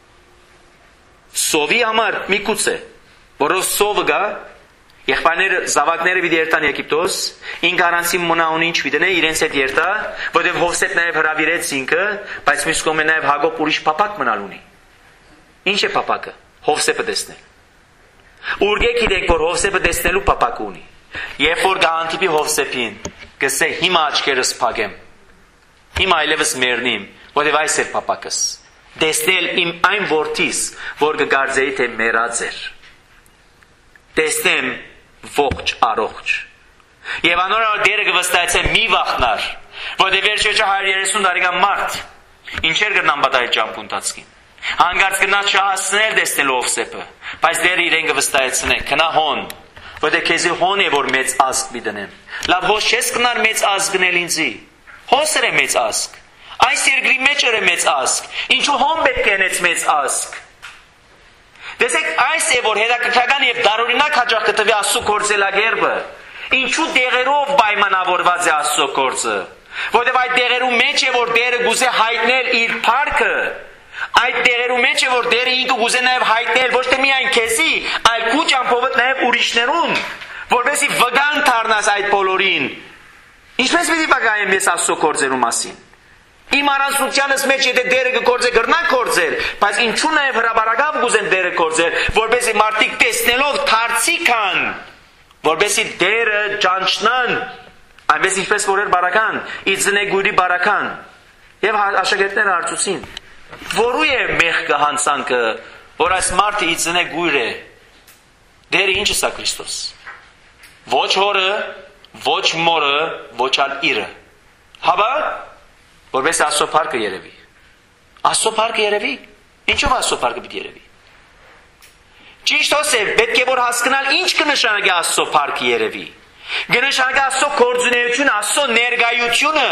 Սովի համար միգուց է, որով սովը գա, եղբայրները զավակները պիտի երթան Եգիպտոս, ինք առանցին մոնաուն ինչ պիտի իրենց հետ երթա, որտեղ Հովսեփ նաև հրավիրեց ինքը, բայց մյուս կողմը նաև Հակոբ ուրիշ փապակ մնալ ունի։ Ինչ է փապակը։ Հովսեփը տեսնել։ Ուրգե գիտենք, որ Հովսեփը տեսնելու փապակ ունի։ Երբ որ գանտիպի Հովսեփին, գսե հիմա աչքերս փակեմ։ Հիմա այլևս մեռնիմ, որտեղ այս է փապակս։ Տեսնել իմ այն որդիս, որ կգարձեի թե մեռած էր։ Տեսնեմ ողջ առողջ։ Եվ անոր դերը կվստահեցե մի վախնար, որտեղ վերջեջը 130 տարեկան մարդ, ինչեր կրնան բադայել ճամփու ընթացքին։ Հանգարց գնաց շահացնել տեսնելու Հովսեփը, բայց դերը իրեն կվստահեցնե, քնա հոն, որտեղ քեզի հոն է որ մեծ ազգ մի դնեմ։ Լավ հոս չես կնար մեծ ազգ գնել ինձի։ Հոսր է մեծ ազգ։ Այս երկրի մեջ է մեծ ազգ։ Ինչու հոն պետք է նեց մեծ ազգ։ Տեսեք, այս է որ հետաքրքրական եւ դարօրինակ հաջող կտվի Աստծո գործելագերբը։ Ինչու դեղերով պայմանավորված է Աստծո գործը։ Որտեւ այդ դեղերու մեջ է որ դերը գուզե հայտնել իր փառքը։ Այդ դեղերու մեջ է որ դերը ինքը գուզե նաեւ հայտնել ոչ թե միայն քեզի, այլ քու ճամփովդ նաեւ ուրիշներուն, որովհետեւ վգան դառնաս այդ բոլորին։ Ինչպես պիտի բաղայեմ ես Աստծո գործերու մասին։ Իմ առանցությունս մեջ եթե դերը կգործե գրնան գործել, բայց ինչու նաև հրաբարակավ գուզեն դերը գործել, որպեսզի մարդիկ տեսնելով դարձիկան, որպեսզի դերը ճանչնան, այնպես ինչպես որ էր բարական, իծնե գույրի բարական։ Եվ աշակերտները հարցուցին, որու է մեղքը հանցանքը, որ այս մարդը իծնե գույր է։ Դերը ինչ է սա Քրիստոս։ Ոչ հորը, ոչ մորը, ոչ ալ իրը։ Հավա, որպես Աստծո փառքը երևի։ Աստծո փառքը երևի։ Ինչով Աստծո փառքը պիտի երևի։ Ճիշտ ասել, պետք է որ հասկանալ ինչ կնշանակի Աստծո փառքը երևի։ Կնշանակի Աստծո գործունեությունը, Աստծո ներկայությունը։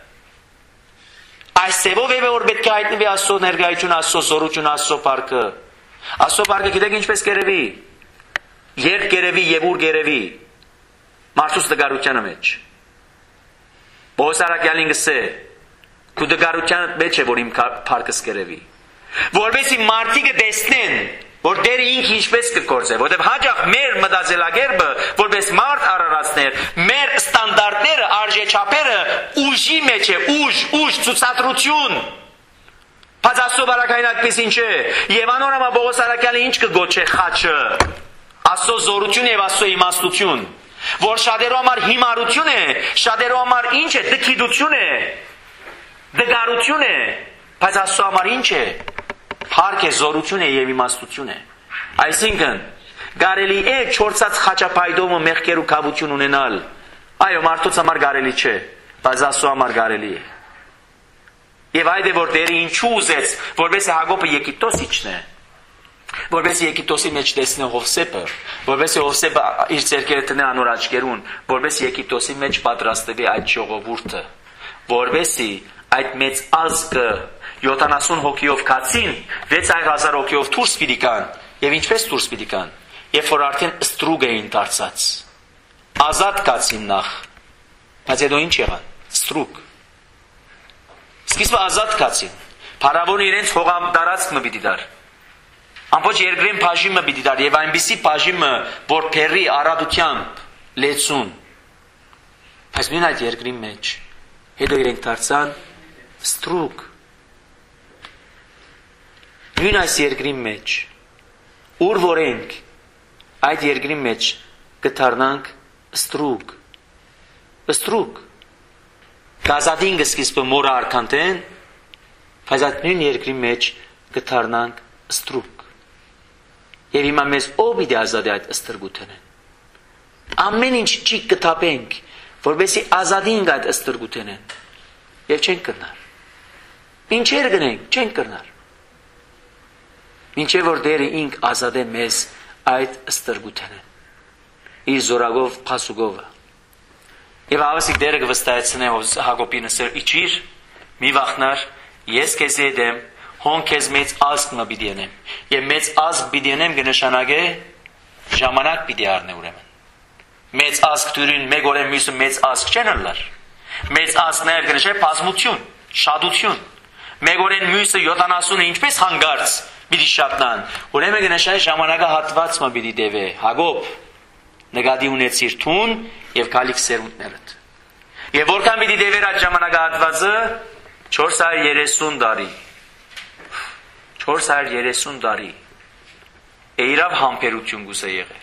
Այս ծևով է որ պետք է հայտնվի Աստծո ներկայությունը, Աստծո զորությունը, Աստծո փառքը։ Աստծո փառքը գիտեք ինչպես կերևի։ Երբ կերևի եւ ուր կերևի։ Մարդուս դգարության մեջ։ Պողոս առաքյալին գսե, քու դգարության մեջ է որ իմ փառքս կերևի։ Որովհետեւ մարդիկը տեսնեն, որ Տերը ինքը ինչպես կգործե, որովհետեւ հաջող մեր մտածելակերպը որպես մարդ արարածներ, մեր ստանդարտները, արժեչափերը ուժի մեջ է, ուժ, ցուցադրություն։ Բայց Աստծո բարակային այդպես ինչ է, եւ անորամա Պողոս առաքյալը ինչ կգոչե խաչը։ Աստծո զորություն եւ Աստծո իմաստություն, որ շատերու համար հիմարություն է, շատերու համար ինչ է, դքիդություն է, դգարություն է, բայց Աստծո համար ինչ է, փառք է, զորություն է եւ իմաստություն է։ Այսինքն, կարելի է չորցած խաչապայդոմը մեղքեր ու կավություն ունենալ, այո, մարդուց համար կարելի չէ, բայց Աստծո համար կարելի է։ Եվ այդ է որ Տերը ինչու ուզեց, որպես Հակոբը Եգիպտոս իջնե, որպես Եգիպտոսի մեջ տեսնե Հովսեփը, որպես Հովսեփը իր ձեռքերը տնե անոր աչքերուն, որպես Եգիպտոսի մեջ պատրաստվի այդ ժողովուրդը, որպեսի այդ մեծ ազգը 70 հոգիով կացին, 6000 հոգիով դուրս պիտի գան, եւ ինչպես դուրս պիտի գան, երբ որ արդեն ստրուգ էին դարձած, ազատ կացին նախ, բայց հետո ինչ եղան, ստրուգ, սկիզբը ազատ կացին, փարավոնը իրենց հողատարածքը պիտի դար, ամբողջ երկրին բաժիմը պիտի դար, եւ այնպիսի բաժիմը, որ փերի արադությամբ լեցուն, բայց նույն այդ երկրի մեջ, հետո իրենք դարձան ստրուգ, նույն այս երկրի մեջ, ուր որ ենք, այդ երկրի մեջ կդառնանք ստրուգ, գազադին սկիզբը մորը արքանտեն, բայց այդ նույն երկրի մեջ կդառնանք ստրուգ, եւ հիմա մեզ ով պիտի ազատի այդ ստրգութենեն, ամեն ինչ ճիք կթափենք, որովհետեւ ազատին այդ ստրգութենեն, եւ չենք կրնար, ինչեր գնենք, չենք կրնար, ինչե որ Տերը ինք ազատե մեզ այդ ստրգութենեն, իր զորագով փասուգովը, եւ ավասիկ Տերը կվստահեցնե Հակոբին ասել, իջիր, մի վախնար, ես քեզ հետ եմ, հոն քեզ մեծ ազգ մը պիտի ենեմ, եւ մեծ ազգ պիտի ենեմ կնշանակե ժամանակ պիտի առնե ուրեմն, մեծ ազգ դուրին մեկ օրեն մյուսը մեծ ազգ չեն ըլլար, մեծ ազգ նաեւ կնշանակե բազմություն, շատություն, մեկ օրեն մյուսը 70-ը ինչպես հանգարց պիտի շատնան, ուրեմն կնշանակե ժամանակահատված մը պիտի դեվե, Հակոբ, նկատի ունեցիր թուն եւ գալիք սերունդներդ, եւ որքան պիտի դեվեր այդ ժամանակահատվածը 430 տարի, 430 տարի, իրավ համբերություն գուզե եղեր,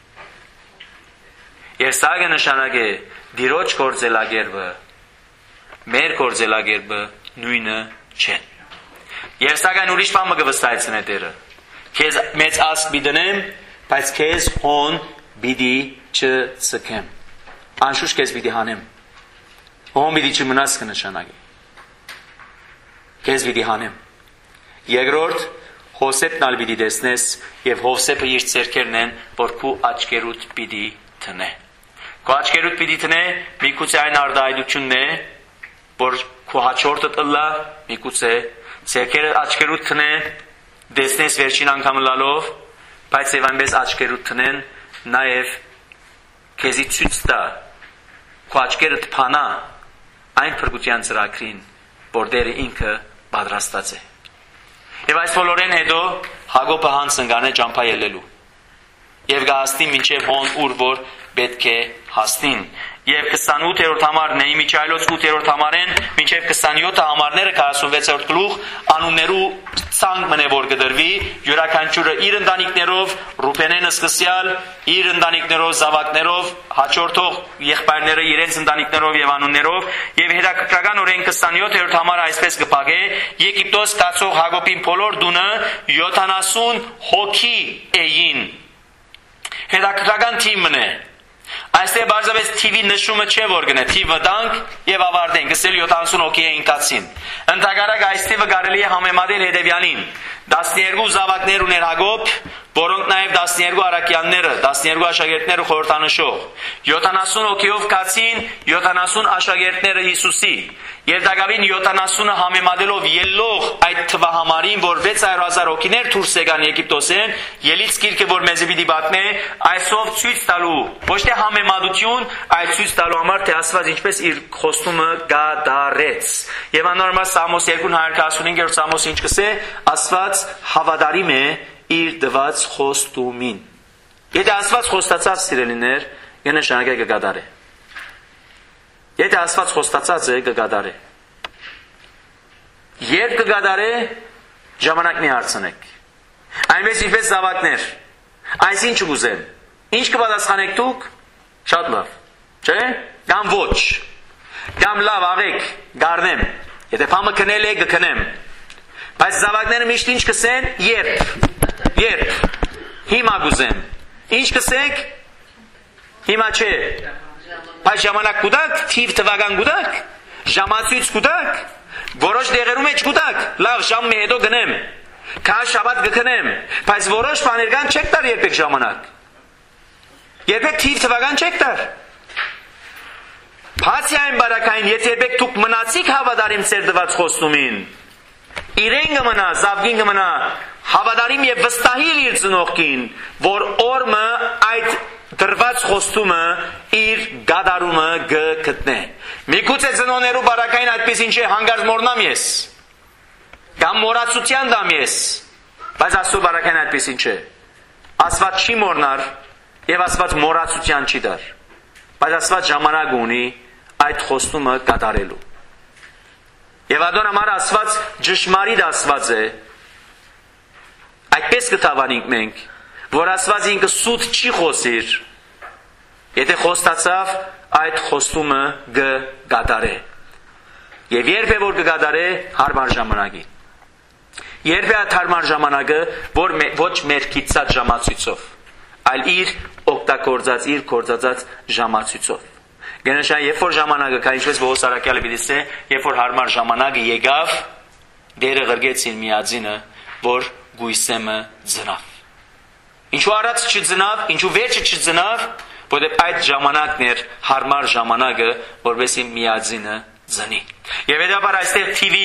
եւ սա կնշանակե դիրոջ գործելակերպը, մեր գործելակերպը նույնը չեն, եւ սակայն ուրիշ բան մը կվստահեցնե Տերը, քեզ մեծ ազգ պիտի դնեմ, բայց քեզ հոն պիտի չցկեմ, անշուշտ քեզ պիտի հանեմ, հոն պիտի չմնաս կնշանակի, քեզ պիտի հանեմ, երկրորդ Հովսեփն ալ պիտի տեսնես եւ Հովսեփը իր ձեռքերն են, որ քու աչքերուդ պիտի տնե, քու աչքերուդ պիտի տնե, միգուցե այն արդայությունն է, որ քու հաջորդը տլա, միգուցե ձեռքերը աչքերուդ տնե, տեսնես վերջին անգամ լալով, բայց եւ այնպես աչքերուդ տնեն, նաեւ քեզի ցույց տա, քու աչքերը թփանա այն փրկության ծրագրին, որ Տերը ինքը պատրաստած է։ Եվ այս բոլորեն հետո Հակոբը հանց ընկան է ճամփա ելելու։ Եվ գահստին մինչև հոն ուր որ պետք է հասնին։ Եվ 28-րդ համարն է, Միչայելոց 8-րդ համարեն, մինչև 27 համարները 46-րդ գլուխ անուններու ցանկ մնե որ կդրվի, յուրաքանչյուրը իր ընտանիքներով, Ռուբենենը սկսյալ, իր ընտանիքներով, զավակներով, հաջորդող եղբայրները իրենց ընտանիքներով եւ անուններով, եւ հետաքրքրական օրեն 27-րդ համարը այսպես կփակե, Եգիպտոս կացող Հակոբին բոլոր դունը 70 հոգի էին։ Հետաքրքրական թիմն է։ Այստեղ բարձրապես TV նշումը չէ որ գնե, TV դանք եւ ավարտենք, գսել 70 հոգի էին կացին։ Ընդհանրակ այս TV կարելի է համեմատել հետեւյալին. 12 զավակներ ուներ Հակոբ, որոնք նաև 12 առաքյանները, 12 աշակերտները խորհրդանշող, 70 հոգիով կացին 70 աշակերտները Հիսուսի, եւ դակավին 70-ը համեմատելով ելող այդ թվահամարին, որ 600,000 հոգիներ դուրս եկան Եգիպտոսեն, ելից գիրքը որ մեզ պիտի պատմե, այսով ցույց տալու, ոչ թե համեմատություն, այլ ցույց տալու համար թե Աստված ինչպես իր խոստումը գադարեց։ Եվ անորմալ Սամոս 245-րդ Սամոս ինչ կսե, Աստված հավատարիմ է իր դված խոստումին։ Եթե Աստված խոստացած սիրելիներ, նշանակե կգադարե։ Եթե Աստված խոստացած է, կգադարե։ Երբ կգադարե, ժամանակ մի հարցնեք։ Այնպես ինչպես զավակներ, այս ինչ կուզեն, ինչ կպատասխանեք դուք, շատ լավ, չէ՞, կամ ոչ, կամ լավ աղեք, գարնեմ, եթե փամը քնել է, կքնեմ, բայց զավակները միշտ ինչ կսեն, երբ, հիմա կուզեմ, ինչ կսեք, հիմա չէ, բայց ժամանակ կուտակ, թիվ թվական կուտակ, ժամացույց կուտակ, որոշ դեղերում էջ կուտակ, լավ ժամ մի հետո գնեմ, կա շաբաթ կքնեմ, բայց որոշ բաներ կան չեք տար երբեք ժամանակ, երբեք թիվ թվական չեք տար, բացի այն բարակային, եթե երբեք դուք մնացիք հավատարիմ ծեր դված խոստումին, իրեն կմնա, զավգին կմնա, հավատարիմ եւ վստահիր իր ծնողքին, որ օրը այդ դրված խոստումը իր գադարումը գտնե։ Միգուցե ծնողներու բարակային այդպես ինչ է հանգարց մորնամ ես, կամ մորացության դամ ես, բայց Աստծո բարակային այդպես ինչ է։ Աստված չի մորնար եւ Աստված մորացության չի դար, բայց Աստված ժամանակ ունի այդ խոստումը կատարելու։ Եվ adon համար Աստված ճշմարիտ Աստված է, այդպես կթավանենք մենք, որ Աստված ինքը սուտ չի խոսիր, եթե խոստացավ այդ խոստումը կգադարե։ Եվ երբ է որ կգադարե հարմար ժամանակին։ Երբ է այդ հարմար ժամանակը, որ ոչ մեր կիցած ժամացույցով, այլ իր օգտագործած, իր գործածած ժամացույցով։ Գնաշան, երբ որ ժամանակը կա, ինչպես Պողոս առաքյալը պիտի, երբ որ հարմար ժամանակը եկավ, դերը ղրգեցին միածինը, որ գույսեմը ծնավ։ Ինչու առաջ չծնավ, ինչու վերջը չծնավ, որտեղ այդ ժամանակն էր հարմար ժամանակը, որովհետեւ միածինը ծնի։ Եվ հետաբար այստեղ TV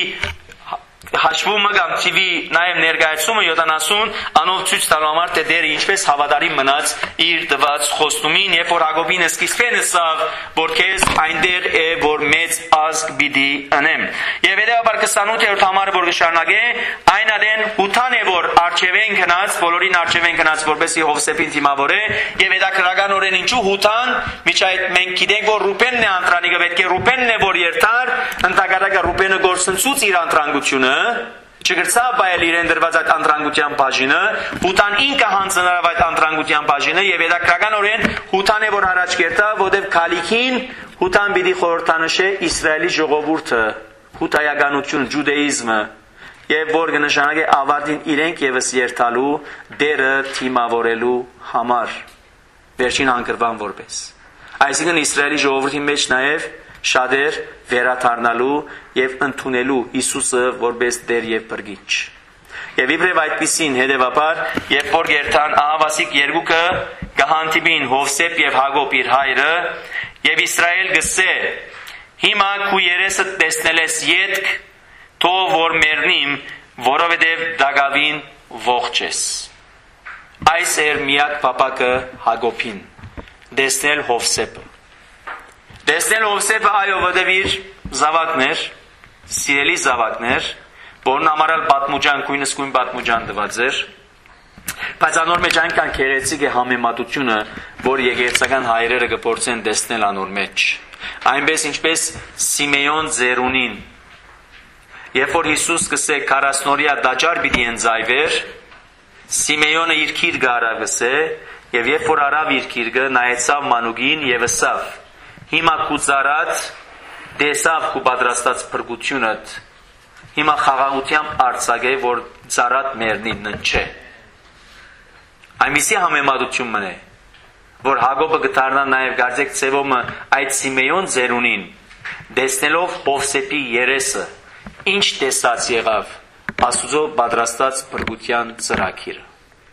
հաշվումը կամ TV նաև ներկայացումը 70 անով ցույց տալու համար թե դերը ինչպես հավատարիմ մնաց իր տված խոստումին, երբ որ Հակոբին սկիզբեն ասավ, որ քեզ այնտեղ է որ մեծ ազգ պիտի անեմ։ Եվ հետաբար 28-րդ համարը որ կշարունակե, այն ալեն հութան է որ արչևեն գնաց, բոլորին արչևեն գնաց, որպեսզի Հովսեփին դիմավորե, եւ հետաքրականորեն ինչու հութան, միջ այդ մենք գիտենք որ Ռուբենն է անտրանիկը, պետք է Ռուբենն է որ երթար, ընդհանրակը Ռուբենը գործընծուց իր անտրանությունը չգրցավ բայել իրեն դրված այդ անտրանգության բաժինը, հութան ինքը հանձնարավ այդ անտրանգության բաժինը եւ հետաքրականորեն հութան է որ առաջ կերտա, որտեւ քալիքին հութան պիտի խորհրդանշե Իսրայելի ժողովուրդը, հութայականություն, ջուդեիզմը, եւ որ կնշանակե ավարտին իրենք եւս երթալու դերը թիմավորելու համար վերջին անկրվան որպես։ Այսինքն Իսրայելի ժողովրդի մեջ նաեւ շատեր վերաթարնալու եւ ընդունելու Հիսուսը որպես Տեր եւ Բրգիչ։ Եվ իբրև այդպիսին հետեւաբար, երբ որ երթան ահավասիկ երկուքը կհանդիպին Հովսեփ եւ Հակոբ իր հայրը, եւ Իսրայել գսե. հիմա քու երեսը տեսնել ես յետք, թող որ մեռնիմ, որովհետեւ դակավին ողջ ես։ Այս էր միակ փապակը Հակոբին, տեսնել Հովսեփը։ Տեսնել Հովսեփը այո, որտեղ իր զավակներ, սիրելի զավակներ, որն ամառալ պատմուջան, կույնս կույն պատմուջան տված էր, բայց անոր մեջ այնքան քերեցիկ է համեմատությունը, որ եկեղեցական հայրերը կփորձեն տեսնել անոր մեջ։ Այնպես ինչպես Սիմեոն Ձերունին, երբ որ Հիսուս կսե 40-օրյա դաջար պիտի ընձայվեր, Սիմեոնը իր քիրկը արավ գսե, եւ երբ որ արավ իր քիրկը, նայեցավ մանուկին եւ ասավ. հիմա քու ծարած տեսավ քու պատրաստած փրկությունդ, հիմա խաղաղությամբ արձակե որ ծարատ մեռնին ննչե։ Այնպիսի համեմատություն մնե, որ Հակոբը գտարնա նաև գարձեք ծևոմը այդ Սիմեոն ծերունին, դեսնելով Հովսեփի երեսը, ինչ տեսած եղավ Աստուծո պատրաստած փրկության ծրագիրը։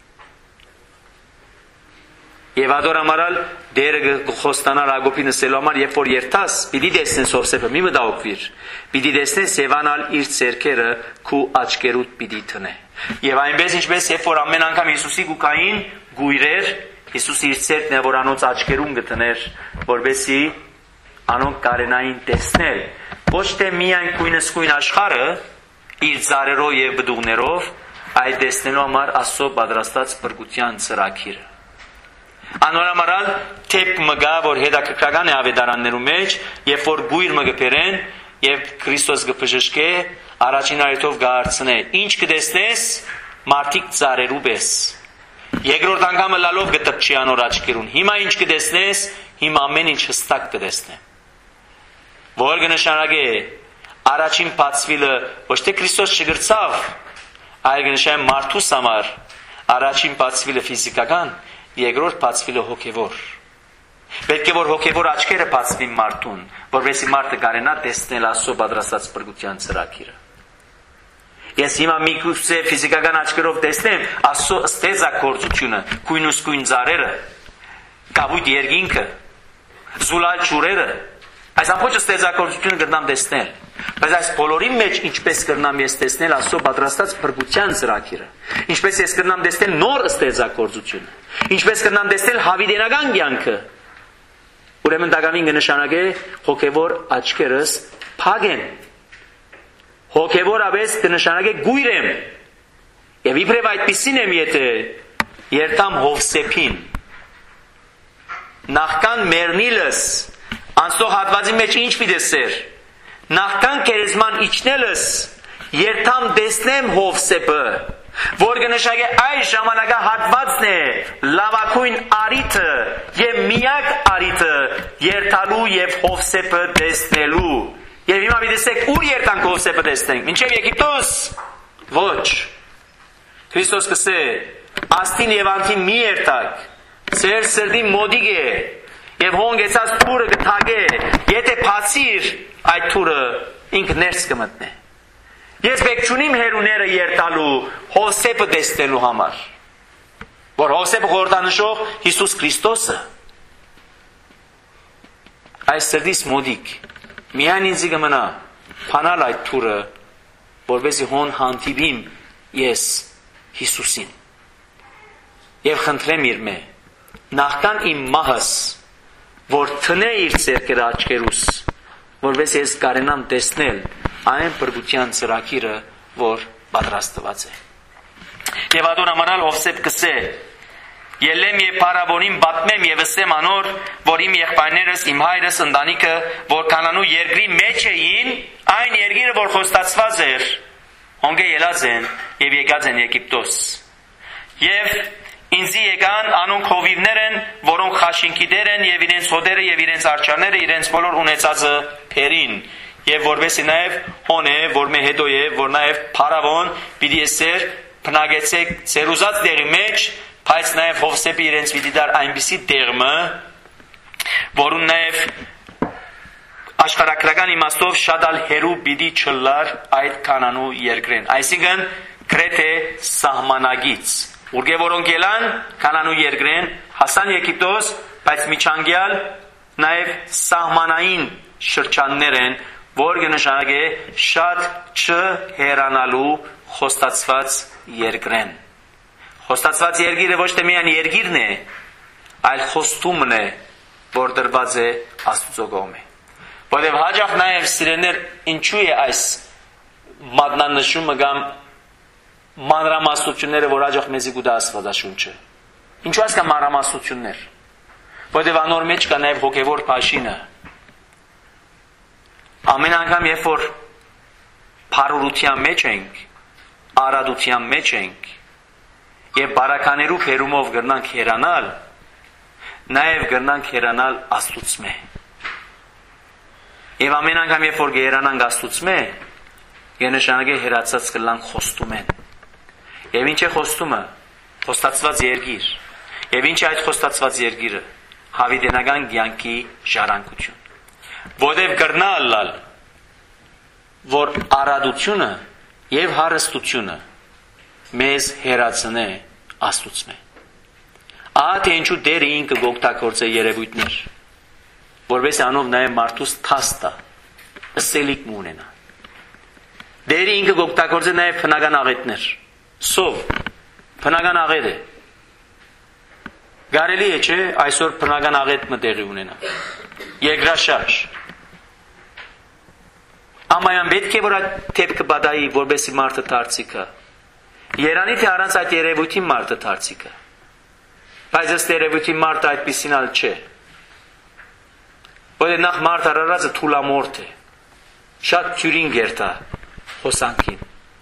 Եվ ադոր ամարալ դերը խոստանալ Հակոբին ասելու համար, երբ որ երթաս, պիտի տեսնես Հովսեփը, մի մտահոգվիր, պիտի տեսնես Եվանալ իր ցերքերը քու աչքերուդ պիտի տնե։ Եվ այնպես ինչպես երբ որ ամեն անգամ Հիսուսի գուկային գույրեր, Հիսուսը իր ցերքն է որ անոնց աչքերուն գտներ, որբեսի անոնք կարենային տեսնել, ոչ թե միայն քույնսկույն աշխարհը իր ծառերով եւ բդուղներով, այլ տեսնելու համար Աստծո պատրաստած փրկության ծրագիրը։ Անորամարալ թեփ մգա որ հետաքրքրական է ավետարաններու մեջ, երբ որ գույր մը գբերեն եւ Քրիստոս գբժշկե առաջին այրթով գարցնե, ինչ կտեսնես մարդիկ ծառերու պես։ Երկրորդ անգամը լալով գտպչի անոր աչքերուն։ Հիմա ինչ կտեսնես, հիմա ամեն ինչ հստակ կտեսնե։ Որ կնշանակե առաջին բացվիլը ոչ թե Քրիստոս չգրծավ, այլ կնշանակե մարդուս համար առաջին բացվիլը ֆիզիկական, երկրորդ բացվիլը հոգևոր։ Պետք է որ հոգևոր աչքերը բացվին մարդուն, որովհետեւ մարդը կարենա տեսնել Աստծո պատրաստած փրկության ծրագիրը։ Ես հիմա միգուցե ֆիզիկական աչքերով տեսնեմ Աստծո ստեզակորձությունը, քույնուսկույն ծառերը, կավույտ երկինքը, զուլալ ջուրերը, այս ամբողջ ստեզակորձությունը կրնամ տեսնել։ Բայց այս բոլորի մեջ ինչպես կրնամ ես տեսնել Աստծո պատրաստած փրկության ծրագիրը, ինչպես ես կրնամ տեսնել նոր ստեզակորձությունը, ինչպես կրնամ տեսնել հավիտենական կյանքը, ուրեմն դակամին կնշանակե հոգևոր աչքերս փագեն, հոգևոր ավես կնշանակե գույր եմ, եւ իբրև այդպիսին եմ եթե երթամ Հովսեփին, նախքան մեռնիլս, անցնող հատվածի մեջ ինչ պիտեսեր, նախքան կերեզման իջնելս, երթամ տեսնեմ Հովսեփը, որ կնշանակե այս ժամանակահատվածն է լավագույն արիթը եւ միակ արիթը երթալու եւ Հովսեփը տեսնելու։ Եվ հիմա մի տեսեք ուր երթանք Հովսեփը տեսնենք, մինչև Եգիպտոս։ Ոչ։ Քրիստոս կսե աստին եւ անտին մի երթակ, ծեր սրդի մոդիկ է եւ հոնգեցած թուրը կթագե, եթե բացիր այդ թուրը ինք ներս կմտնե։ Ես բեք չունիմ հերուները երթալու Հովսեփը տեսնելու համար, որ Հովսեփը խորհրդանշող Հիսուս Քրիստոսը, այս սրդիս մոդիկ, միայն ինձի կմնա փանալ այդ թուրը, որովհետեւ հոն հանդիպիմ ես Հիսուսին եւ խնդրեմ իր մե նախքան իմ մահս որ տնե իր ցերկերը աչքերուս, որովհետեւ ես կարենամ տեսնել այն փրկության ծրագիրը, որ պատրաստված է։ Եվ ադոն ամանալ Հովսեփ կսե. Ելեմ եւ Փարավոնին պատմեմ եւ ասեմ անոր, որ իմ եղբայրներս, իմ հայրս, ընտանիքը, որ Կանանու երկրի մեջ էին, այն երկիրը, որ խոստացված էր, հոնգե ելած են եւ եկած են Եգիպտոս։ Եվ ինձի եկան անոնք հովիվներ են, որոնք խաշինքի դեր են եւ իրենց հոդերը եւ իրենց արջարները իրենց բոլոր ունեցածը փերին։ Եվ որովհետեւ նաև հոն է, որ մե հետո է, որ նաև Փարավոն պիտի էսեր բնագեցեք ծերուզած դերի մեջ, բայց նաև Հովսեփի իրենց պիտի դար այնպիսի դերմը, որուն նաև աշխարհակրական իմաստով շատ ալ հերու պիտի չլար այդ Կանանու երկրեն։ Այսինքն գրեթե սահմանագից, ուրգե որոնք ելան Կանանու երկրեն, հասան Եգիպտոս, բայց միջանկյալ նաև սահմանային շրջաններ են, որ կնշանակե շատ չհեռանալու խոստացված երկրեն։ Խոստացված երկիրը ոչ թե միայն երկիրն է, այլ խոստումն է, որ դրված է Աստծո կողմէ։ Որովհետև հաջող նաև սիրելիներ, ինչու է այս մատնանշումը կամ մանրամասնությունները, որ հաջող մեզի գուտա Աստվածաշունչը։ Ինչու այս կա մանրամասնություններ։ Որովհետև անոր մեջ կա նաև հոգևոր փաշինը։ Ամեն անգամ երբ որ փարուրության մեջ ենք, արադության մեջ ենք եւ բարականերու հերումով գրնանք հերանալ, նաեւ գրնանք հերանալ Աստծուծմե։ Եվ ամեն անգամ երբ որ գերանանք Աստծուծմե, ենշանագե հերացած կլանք խոստումեն։ Եվ ինչ է խոստումը? Խոստացված երկիր։ Եվ ինչ է այդ խոստացված երկիրը? հավիտենական կյանքի ժառանգություն։ Որտև կրնա ըլլալ, որ առատությունը եւ հարստությունը մեզ հերացնե Աստծուց։ Ահա թե ինչու Տերը ինքը օգտագործե երևույթներ, որպես անով նաև մարդուց թաստա, ըսելիք ունենա։ Տերը ինքը օգտագործե նաև բնական աղետներ, սով, բնական աղետ է։ Կարելի է չէ այսօր բնական աղետը տեղի ունենա։ Երկրաշարժ։ Ամայան պետք է որ այդ դեպքը բադայի, որպեսզի մարդը դարձիկա։ Երանի թե առանց այդ երևույթի մարդը դարձիկա։ Բայց ըստ երևույթի մարդը այդպիսին ալ չէ։ Որը նախ մարդ արարածը թուլամորթ է, շատ թյուրին գերտա հոսանքին։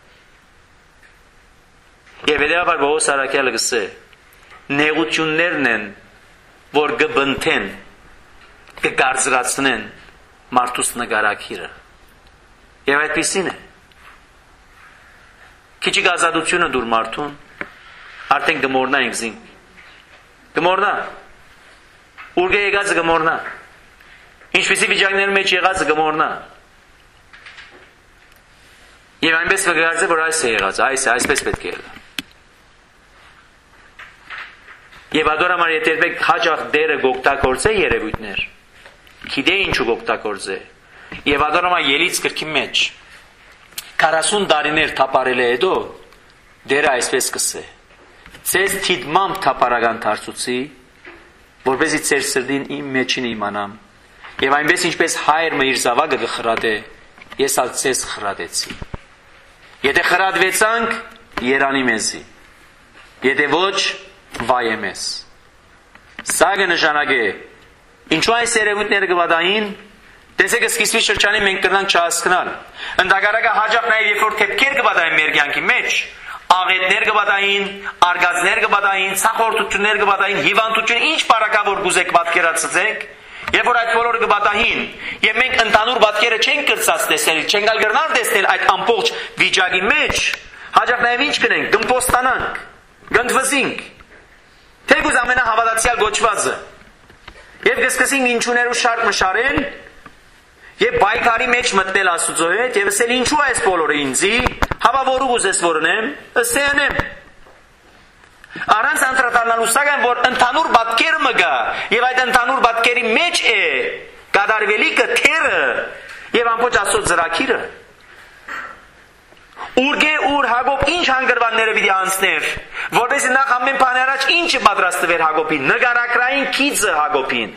Եվ հետևաբար Պողոս առաքյալը գսե, նեղություններն են, որ կբնթեն, կգարձրացնեն մարդուց նկարակիրը։ Եվ այդպիսին է։ Քիչիկ ազատությունը դուր մարդուն, արդեն գմորնա ինքզին։ Գմորնա։ Ուրգե եկածը գմորնա։ Ինչպիսի վիճակների մեջ եղածը գմորնա։ Եվ այնպես վգարձը, որ այս է եղած, այսպես պետք է եղա։ Եվ ադորամար եթե երբեք հաճախ դերը գոգտագործե երևույթներ, գիտե ինչու գոգտագործե, եւ ադորամար ելից կրքի մեջ 40 տարիներ թապարել է հետո դերը այսպես կսե. Ձեզ թիդմամբ թապարական դարձուցի, որպեսզի ձեր սրտին իմ մեջին իմանամ, եւ այնպես ինչպես հայրը իր զավակը կխրատե, ես ալ ձեզ խրատեցի։ Եթե խրատվեցանք, երանի մեզի, եթե ոչ, վայ է մեզ։ Սա կնշանակե, ինչու այս երևույթները կվադային, տեսեք սկիզբի շրջանի մենք կրնանք չհասկանալ։ Ընդհակառակը հաճախ նաև երբ որ դեպքեր կվադային մեր կյանքի մեջ, աղետներ կվադային, արգածներ կվադային, ցախորտություններ կվադային, հիվանդություն, ինչ բարակավոր կուզեք պատկերացրեք, երբ որ այդ բոլորը կվադային, եւ մենք ընդհանուր պատկերը չենք կրծած տեսնել, չենք ալ կրնալ տեսնել այդ ամբողջ վիճակի մեջ, հաճախ նաև ինչ կնենք, կմպոստանանք, գնդվզինք, թեկուզ ամենահավատացյալ գոչվածը, եւ կսկսենք ինչուներու շարք մշարել, եւ բայկարի մեջ մտնել Աստուծո հետ, եւ ասել ինչու այս բոլորը ինձի, հավա որու ուզես որնեմ, ըսենեմ։ Առանց անդրադառնալու սակայն որ ընդհանուր պատկերը մը գա, եւ այդ ընդհանուր պատկերի մեջ է կատարվելիքը թերը եւ ամբողջ Աստծո ծրագիրը։ Ուրգե ուր Հակոբ ինչ հանգրվանները պիտի անցներ, որովհետեւ նախ ամեն բան առաջ ինչը պատրաստվեր Հակոբին, նկարակրային քիծը Հակոբին։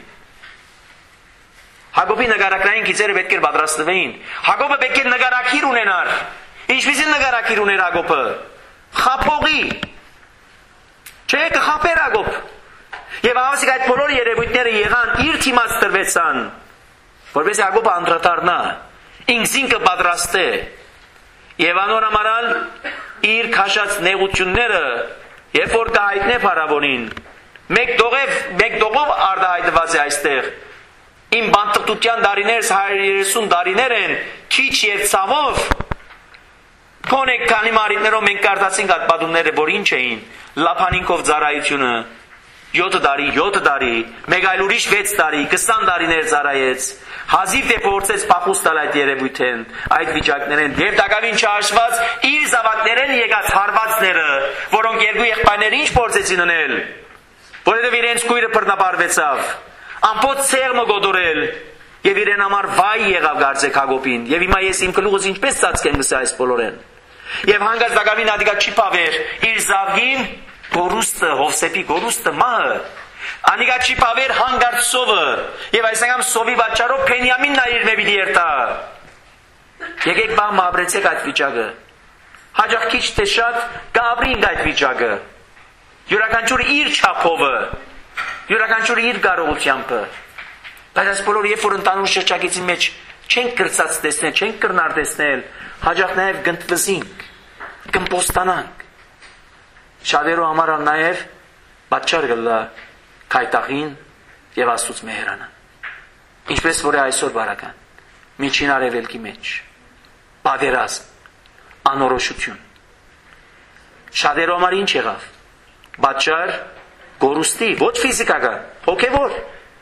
Հակոբի նկարակրային քիծերը պետք է պատրաստվեին։ Հակոբը պետք է նկարակիր ունենար։ Ինչպիսի նկարակիր ուներ Հակոբը։ Խափողի։ Չէ, կխափեր Հակոբ։ Եվ ավասիկ այդ բոլոր երևույթները եղան իր թիմած տրվեցան, որպես Հակոբը անդրադառնա, ինքզին կպատրաստե։ Եվ անորամարալ իր քաշած նեղությունները, երբ որ կհայտնե փարավոնին, մեկ դողով արտահայտված է այստեղ։ Իմ բանտղտության դարիներս 130 դարիներ են, քիչ եւ ցավով։ Կոնեք քանի մարիտներով մենք կարդացինք այդ պատումները, որ ինչ էին, լափանինքով ծառայությունը 7 տարի, մեկ այլ ուրիշ 6 տարի, 20 տարիներ ծառայեց, հազիվ թե փորձեց փախուստալ այդ երևույթեն, այդ վիճակներեն, եւ դակավին չհաշված իր զավակներեն եկած հարվածները, որոնք երկու եղբայրները ինչ փորձեցին անել, որովհետեւ իրենց քույրը բռնապարվեցավ, ամբողջ ցեղը գոդորել, եւ իրեն համար վայ եղավ գարձեք Հակոբին, եւ հիմա ես իմ գլուխս ինչպես ծածկեմ գսե այս բոլորեն, եւ հանգած դակավին ադիկա չի պավեր իր զավգին գորուստը, Հովսեփի գորուստը մահը, անիկա չի պավեր հանգարց սովը, եւ այսինքն սովի պատճառով Բենյամինն իր մեբիլի երտա։ Եկեք բամ ապրեցեք այդ վիճակը։ Հաջող քիչ թե շատ կապրինք այդ վիճակը։ Յուրաքանչյուրը իր չափովը, յուրաքանչյուրը իր կարողությամբ։ Բայց այս բոլորը երբ որ ընդանուր շրջակիցի մեջ չենք կրծած տեսնել, չենք կրնար տեսնել, հաջող նաև գնդվզինք, կմպոստանանք։ Շատերու համար նաև պատճառ կլա քայտաղին եւ Աստծուց մեհրանը։ Ինչպես որ է այսօր բարական, միջին արևելքի մեջ, պատերազմ, անորոշություն։ Շատերու համար ինչ եղավ։ Պատճառ գորուստի, ոչ ֆիզիկական, հոգևոր,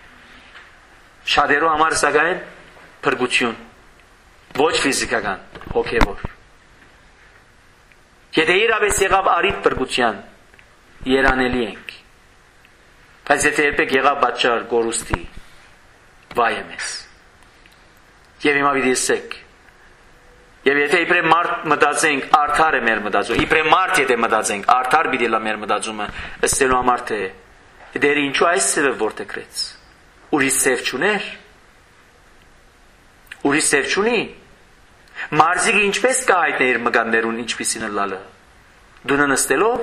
Շատերու համար սակայն փրկություն, ոչ ֆիզիկական, հոգևոր։ Եթե իրավես եղավ արիտ փրկության, երանելի ենք։ Բայց եթե երբեք եղավ պատճառ գորուստի, վայ է մեզ։ Եվ հիմա պիտի ասեք, եւ եթե իբրե մարդ մտածենք, արդար է մեր մտածումը, իբրե մարդ եթե մտածենք, արդար պիտի լա մեր մտածումը, ըստելու համար թե դեր ինչու այս սևը որտեքրեց։ Ուրիշ սև չուներ։ Ուրիշ սև չունի։ Մարզիկը ինչպես կհայտնի իր մգաններուն ինչպիսին լալը։ Դունը նստելով։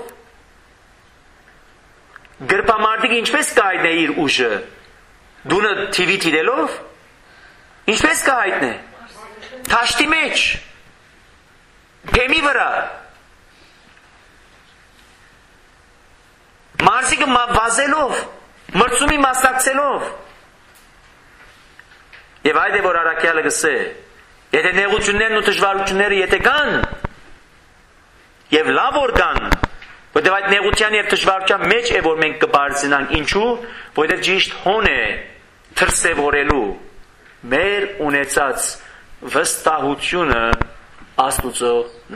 Գրպամարտիկը ինչպես կհայտնի իր ուժը։ Դունը TV տիրելով։ Ինչպես կհայտնի։ Թաշտի մեջ։ Փեմի վրա։ Մարզիկը վազելով, մրցումի մասնակցելով։ Եվ այդ է որ առաքյալը գսե, եթե նեղություններն ու դժվարությունները եթե կան, եւ լավ որ կան, որտեղ այդ նեղության եւ դժվարության մեջ է որ մենք կբարձրանանք, ինչու, որտեղ ճիշտ հոն է թրսևորելու մեր ունեցած վստահությունը Աստուծո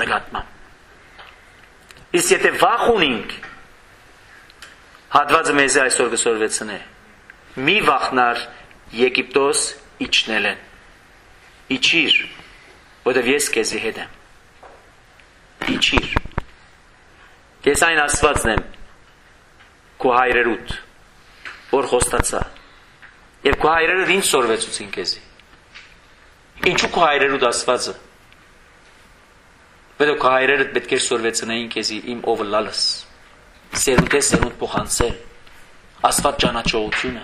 նկատմամբ։ Իսկ եթե վախ ունենք, հատվածը մեզ այսօր կսորվեցնե, մի վախնար Եգիպտոս իջնել են, իջիր, որտև ես քեզի հետ եմ, իջիր, ես այն Աստվածն եմ, քո հայրերուդ, որ խոստացա, և քո հայրերուդ ինչ սորվեցուցին քեզի, ինչու քո հայրերուդ Աստվածը, որտև քո հայրերուդ պետք է սորվեցնեին քեզի իմ ով լալս, սերունդ է սերունդ փոխանցել, Աստված ճանաչողությունը,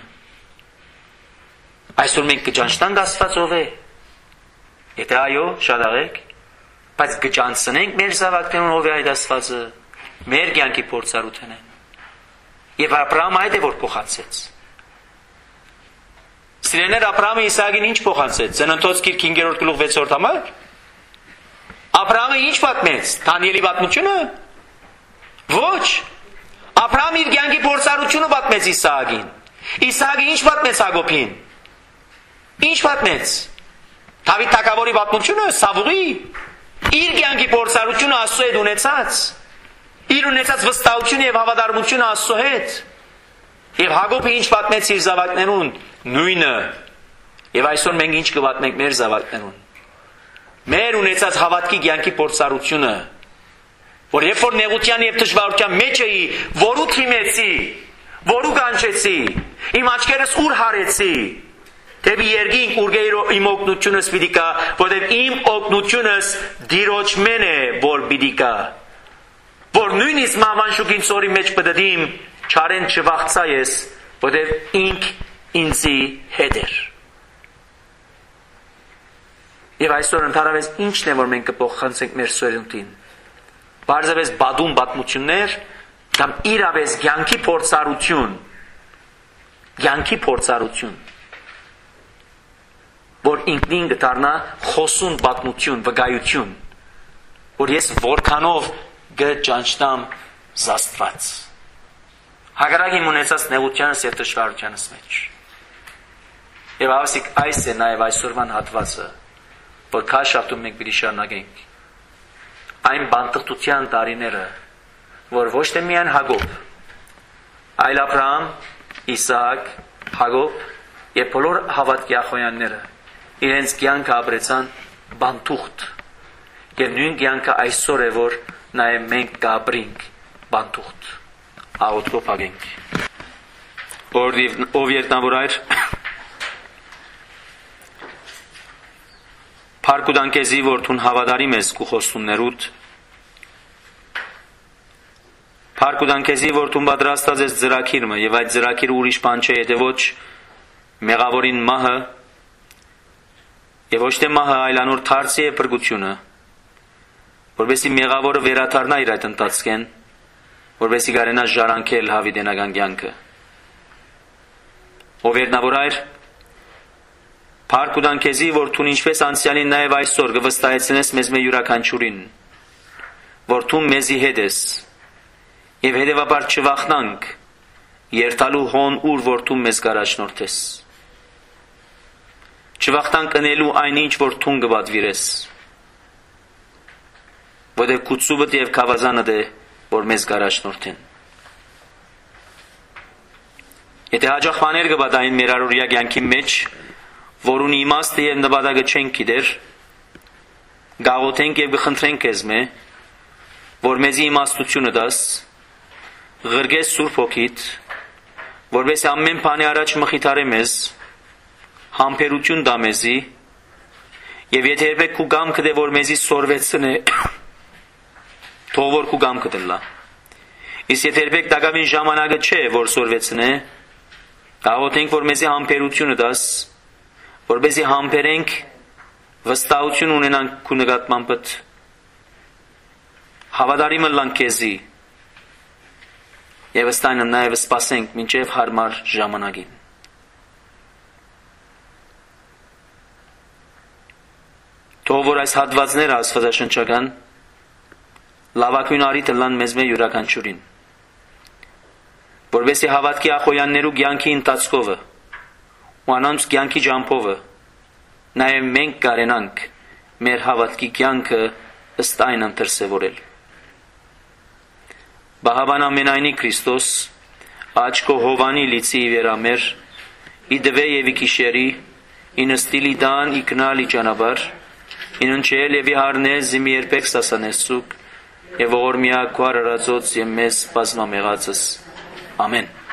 այսօր մենք կճանչնանք Աստված ով է, եթե այո, շատ աղեք, բայց կճանցնենք մեր զավակներուն ով է այդ Աստվածը, մեր կյանքի փորձառութենը, և Աբրահամ այդ է որ փոխանցեց, սիրելիներ Աբրահամը Իսահակին ինչ փոխանցեց, Ծննդոց գիրք 5-րդ գլուխ 6-րդ համար, Աբրահամը ինչ պատմեց, Դանիելի պատմությունը, ոչ, Աբրահամը իր կյանքի փորձառությունը պատմեց Իսահակին, Իսահակը ինչ պատմեց Հակոբին, ինչ պատմեց, Դավիթ թագավորի պատմությունը, Սավուղի, իր կյանքի փորձառությունը Աստծո հետ ունեցած, իր ունեցած վստահությունը եւ հավատարմությունը Աստծո հետ, եւ Հակոբը ինչ պատմեց իր զավակներուն, նույնը, եւ այսօր մենք ինչ կպատմենք մեր զավակներուն, մեր ունեցած հավատքի կյանքի փորձառությունը, որ երբ որ նեղության եւ դժվարության մեջ էի, որու թիմեցի, որու կանչեցի, իմ աչքերս ուր հարեցի, թեպի երկինք ուրգեիր իմ օգնությունս պիտի կա, որտեւ իմ օգնությունս Տիրոջմեն է, որ պիտի կա, որ նույնիսկ մահվանշուկին ծորի մեջ պտտիմ, չարեն չվախցա ես, որտեւ ինք ինձի հետ էր։ Եվ այսօր ընդհանրապես ինչն է որ մենք կփոխանցենք մեր սերունդին։ Բարձրապես բադում պատմություններ, կամ իրավես կյանքի փորձառություն, որ ինքնին կդառնա խոսուն պատմություն, վկայություն, որ ես որքանով կճանչնամ Աստված։ Հակառակ իմ ունեցած նեղությանս եւ դժվարությանս մեջ։ Եվ ավասիկ այս է նաեւ այսօրվան հատվածը, որ քաշարտում մենք պիտի շարունակենք։ Այն բանտղտության տարիները, որ ոչ թե միայն Հակոբ, այլ Աբրահամ, Իսահակ, Հակոբ եւ բոլոր հավատքի ախոյանները իրենց կյանքը ապրեցան բանտուղտ։ Եվ նույն կյանքը այսօր է, որ նաեւ մենք կապրենք բանտուղտ։ Աղոթքով հագենք։ Ով երտնավոր այր, Փառք ու դանքեզի, որ թուն հավատարիմ ես քու խոստումներուդ, Փառք ու դանքեզի, որ թուն պատրաստած ես ծրագիրը, եւ այդ ծրագիրը ուրիշ բան չէ, եթե ոչ մեղավորին մահը, եւ ոչ թե մահը, այլ անոր թարցի է փրկությունը, որովհետեւ մեղավորը վերադառնա իր այդ ընթացքեն, որովհետեւ կարենա ժառանգել հավիտենական կյանքը։ Ով երտնավոր այր, Փառք ու դանքեզի, որ թուն ինչպես անցյալին նաև այսօր կվստահեցնես մեզ մեր յուրաքանչյուրին, որ թուն մեզի հետ ես, եւ հետեւաբար չվախնանք, երթալու հոն ուր որ թուն մեզ կառաջնորդես։ չվախտանք ընելու այնինչ, որ թուն գվատվիրես, որտեղ կուցուբդ և կավազանդ է, որ մեզ գարաշնորթեն։ Եթե հաջող բաներ գվատային մեր առօրյա կյանքի մեջ, որ ունի իմաստը և նպատակը չենք գիտեր, գաղութենք և գխնդրենք քեզ մե, որ մեզի իմաստությունը դաս, ղրգես Սուրբ Հոգիդ, որպես ամեն բանի առաջ մխիթարե մեզ, համբերություն տա մեզի, և եթե երբեք քու կամքը դե որ մեզի սորվեցնե, թող որ քու կամքը դլա։ Իսկ եթե երբեք տակավին ժամանակը չէ, որ սորվեցնե, գաղութենք, որ մեզի համբերությունը դաս, որպեսզի համբերենք, վստահություն ունենանք քու նկատմամբ, հավատարիմը լանք քեզի, և ըստայնմ նաև սպասենք մինչև հարմար ժամանակին։ Թող որ այս հատվածները աստվածաշնչական լավագույն առիթը լան մեզ մեր յուրաքանչյուրին, որպեսզի հավատքի ախոյաններու կյանքի ընթացքովը ու անոնց կյանքի ջամփովը նաև մենք կարենանք մեր հավատքի կյանքը ըստ այն ընթրսևորել։ Բահավան ամենայնի Քրիստոս, աչքո հովանի լիցի վերամեր, ի դվե և ի կիշերի, ի նստիլի դան, ի կնալ ի ճանապար, ի ննչել և ի հարնես, զիմի երբեք սասանես ծուկ, և ողորմյա քու արարածոց և մեզ բազմամեղածս։ Ամեն։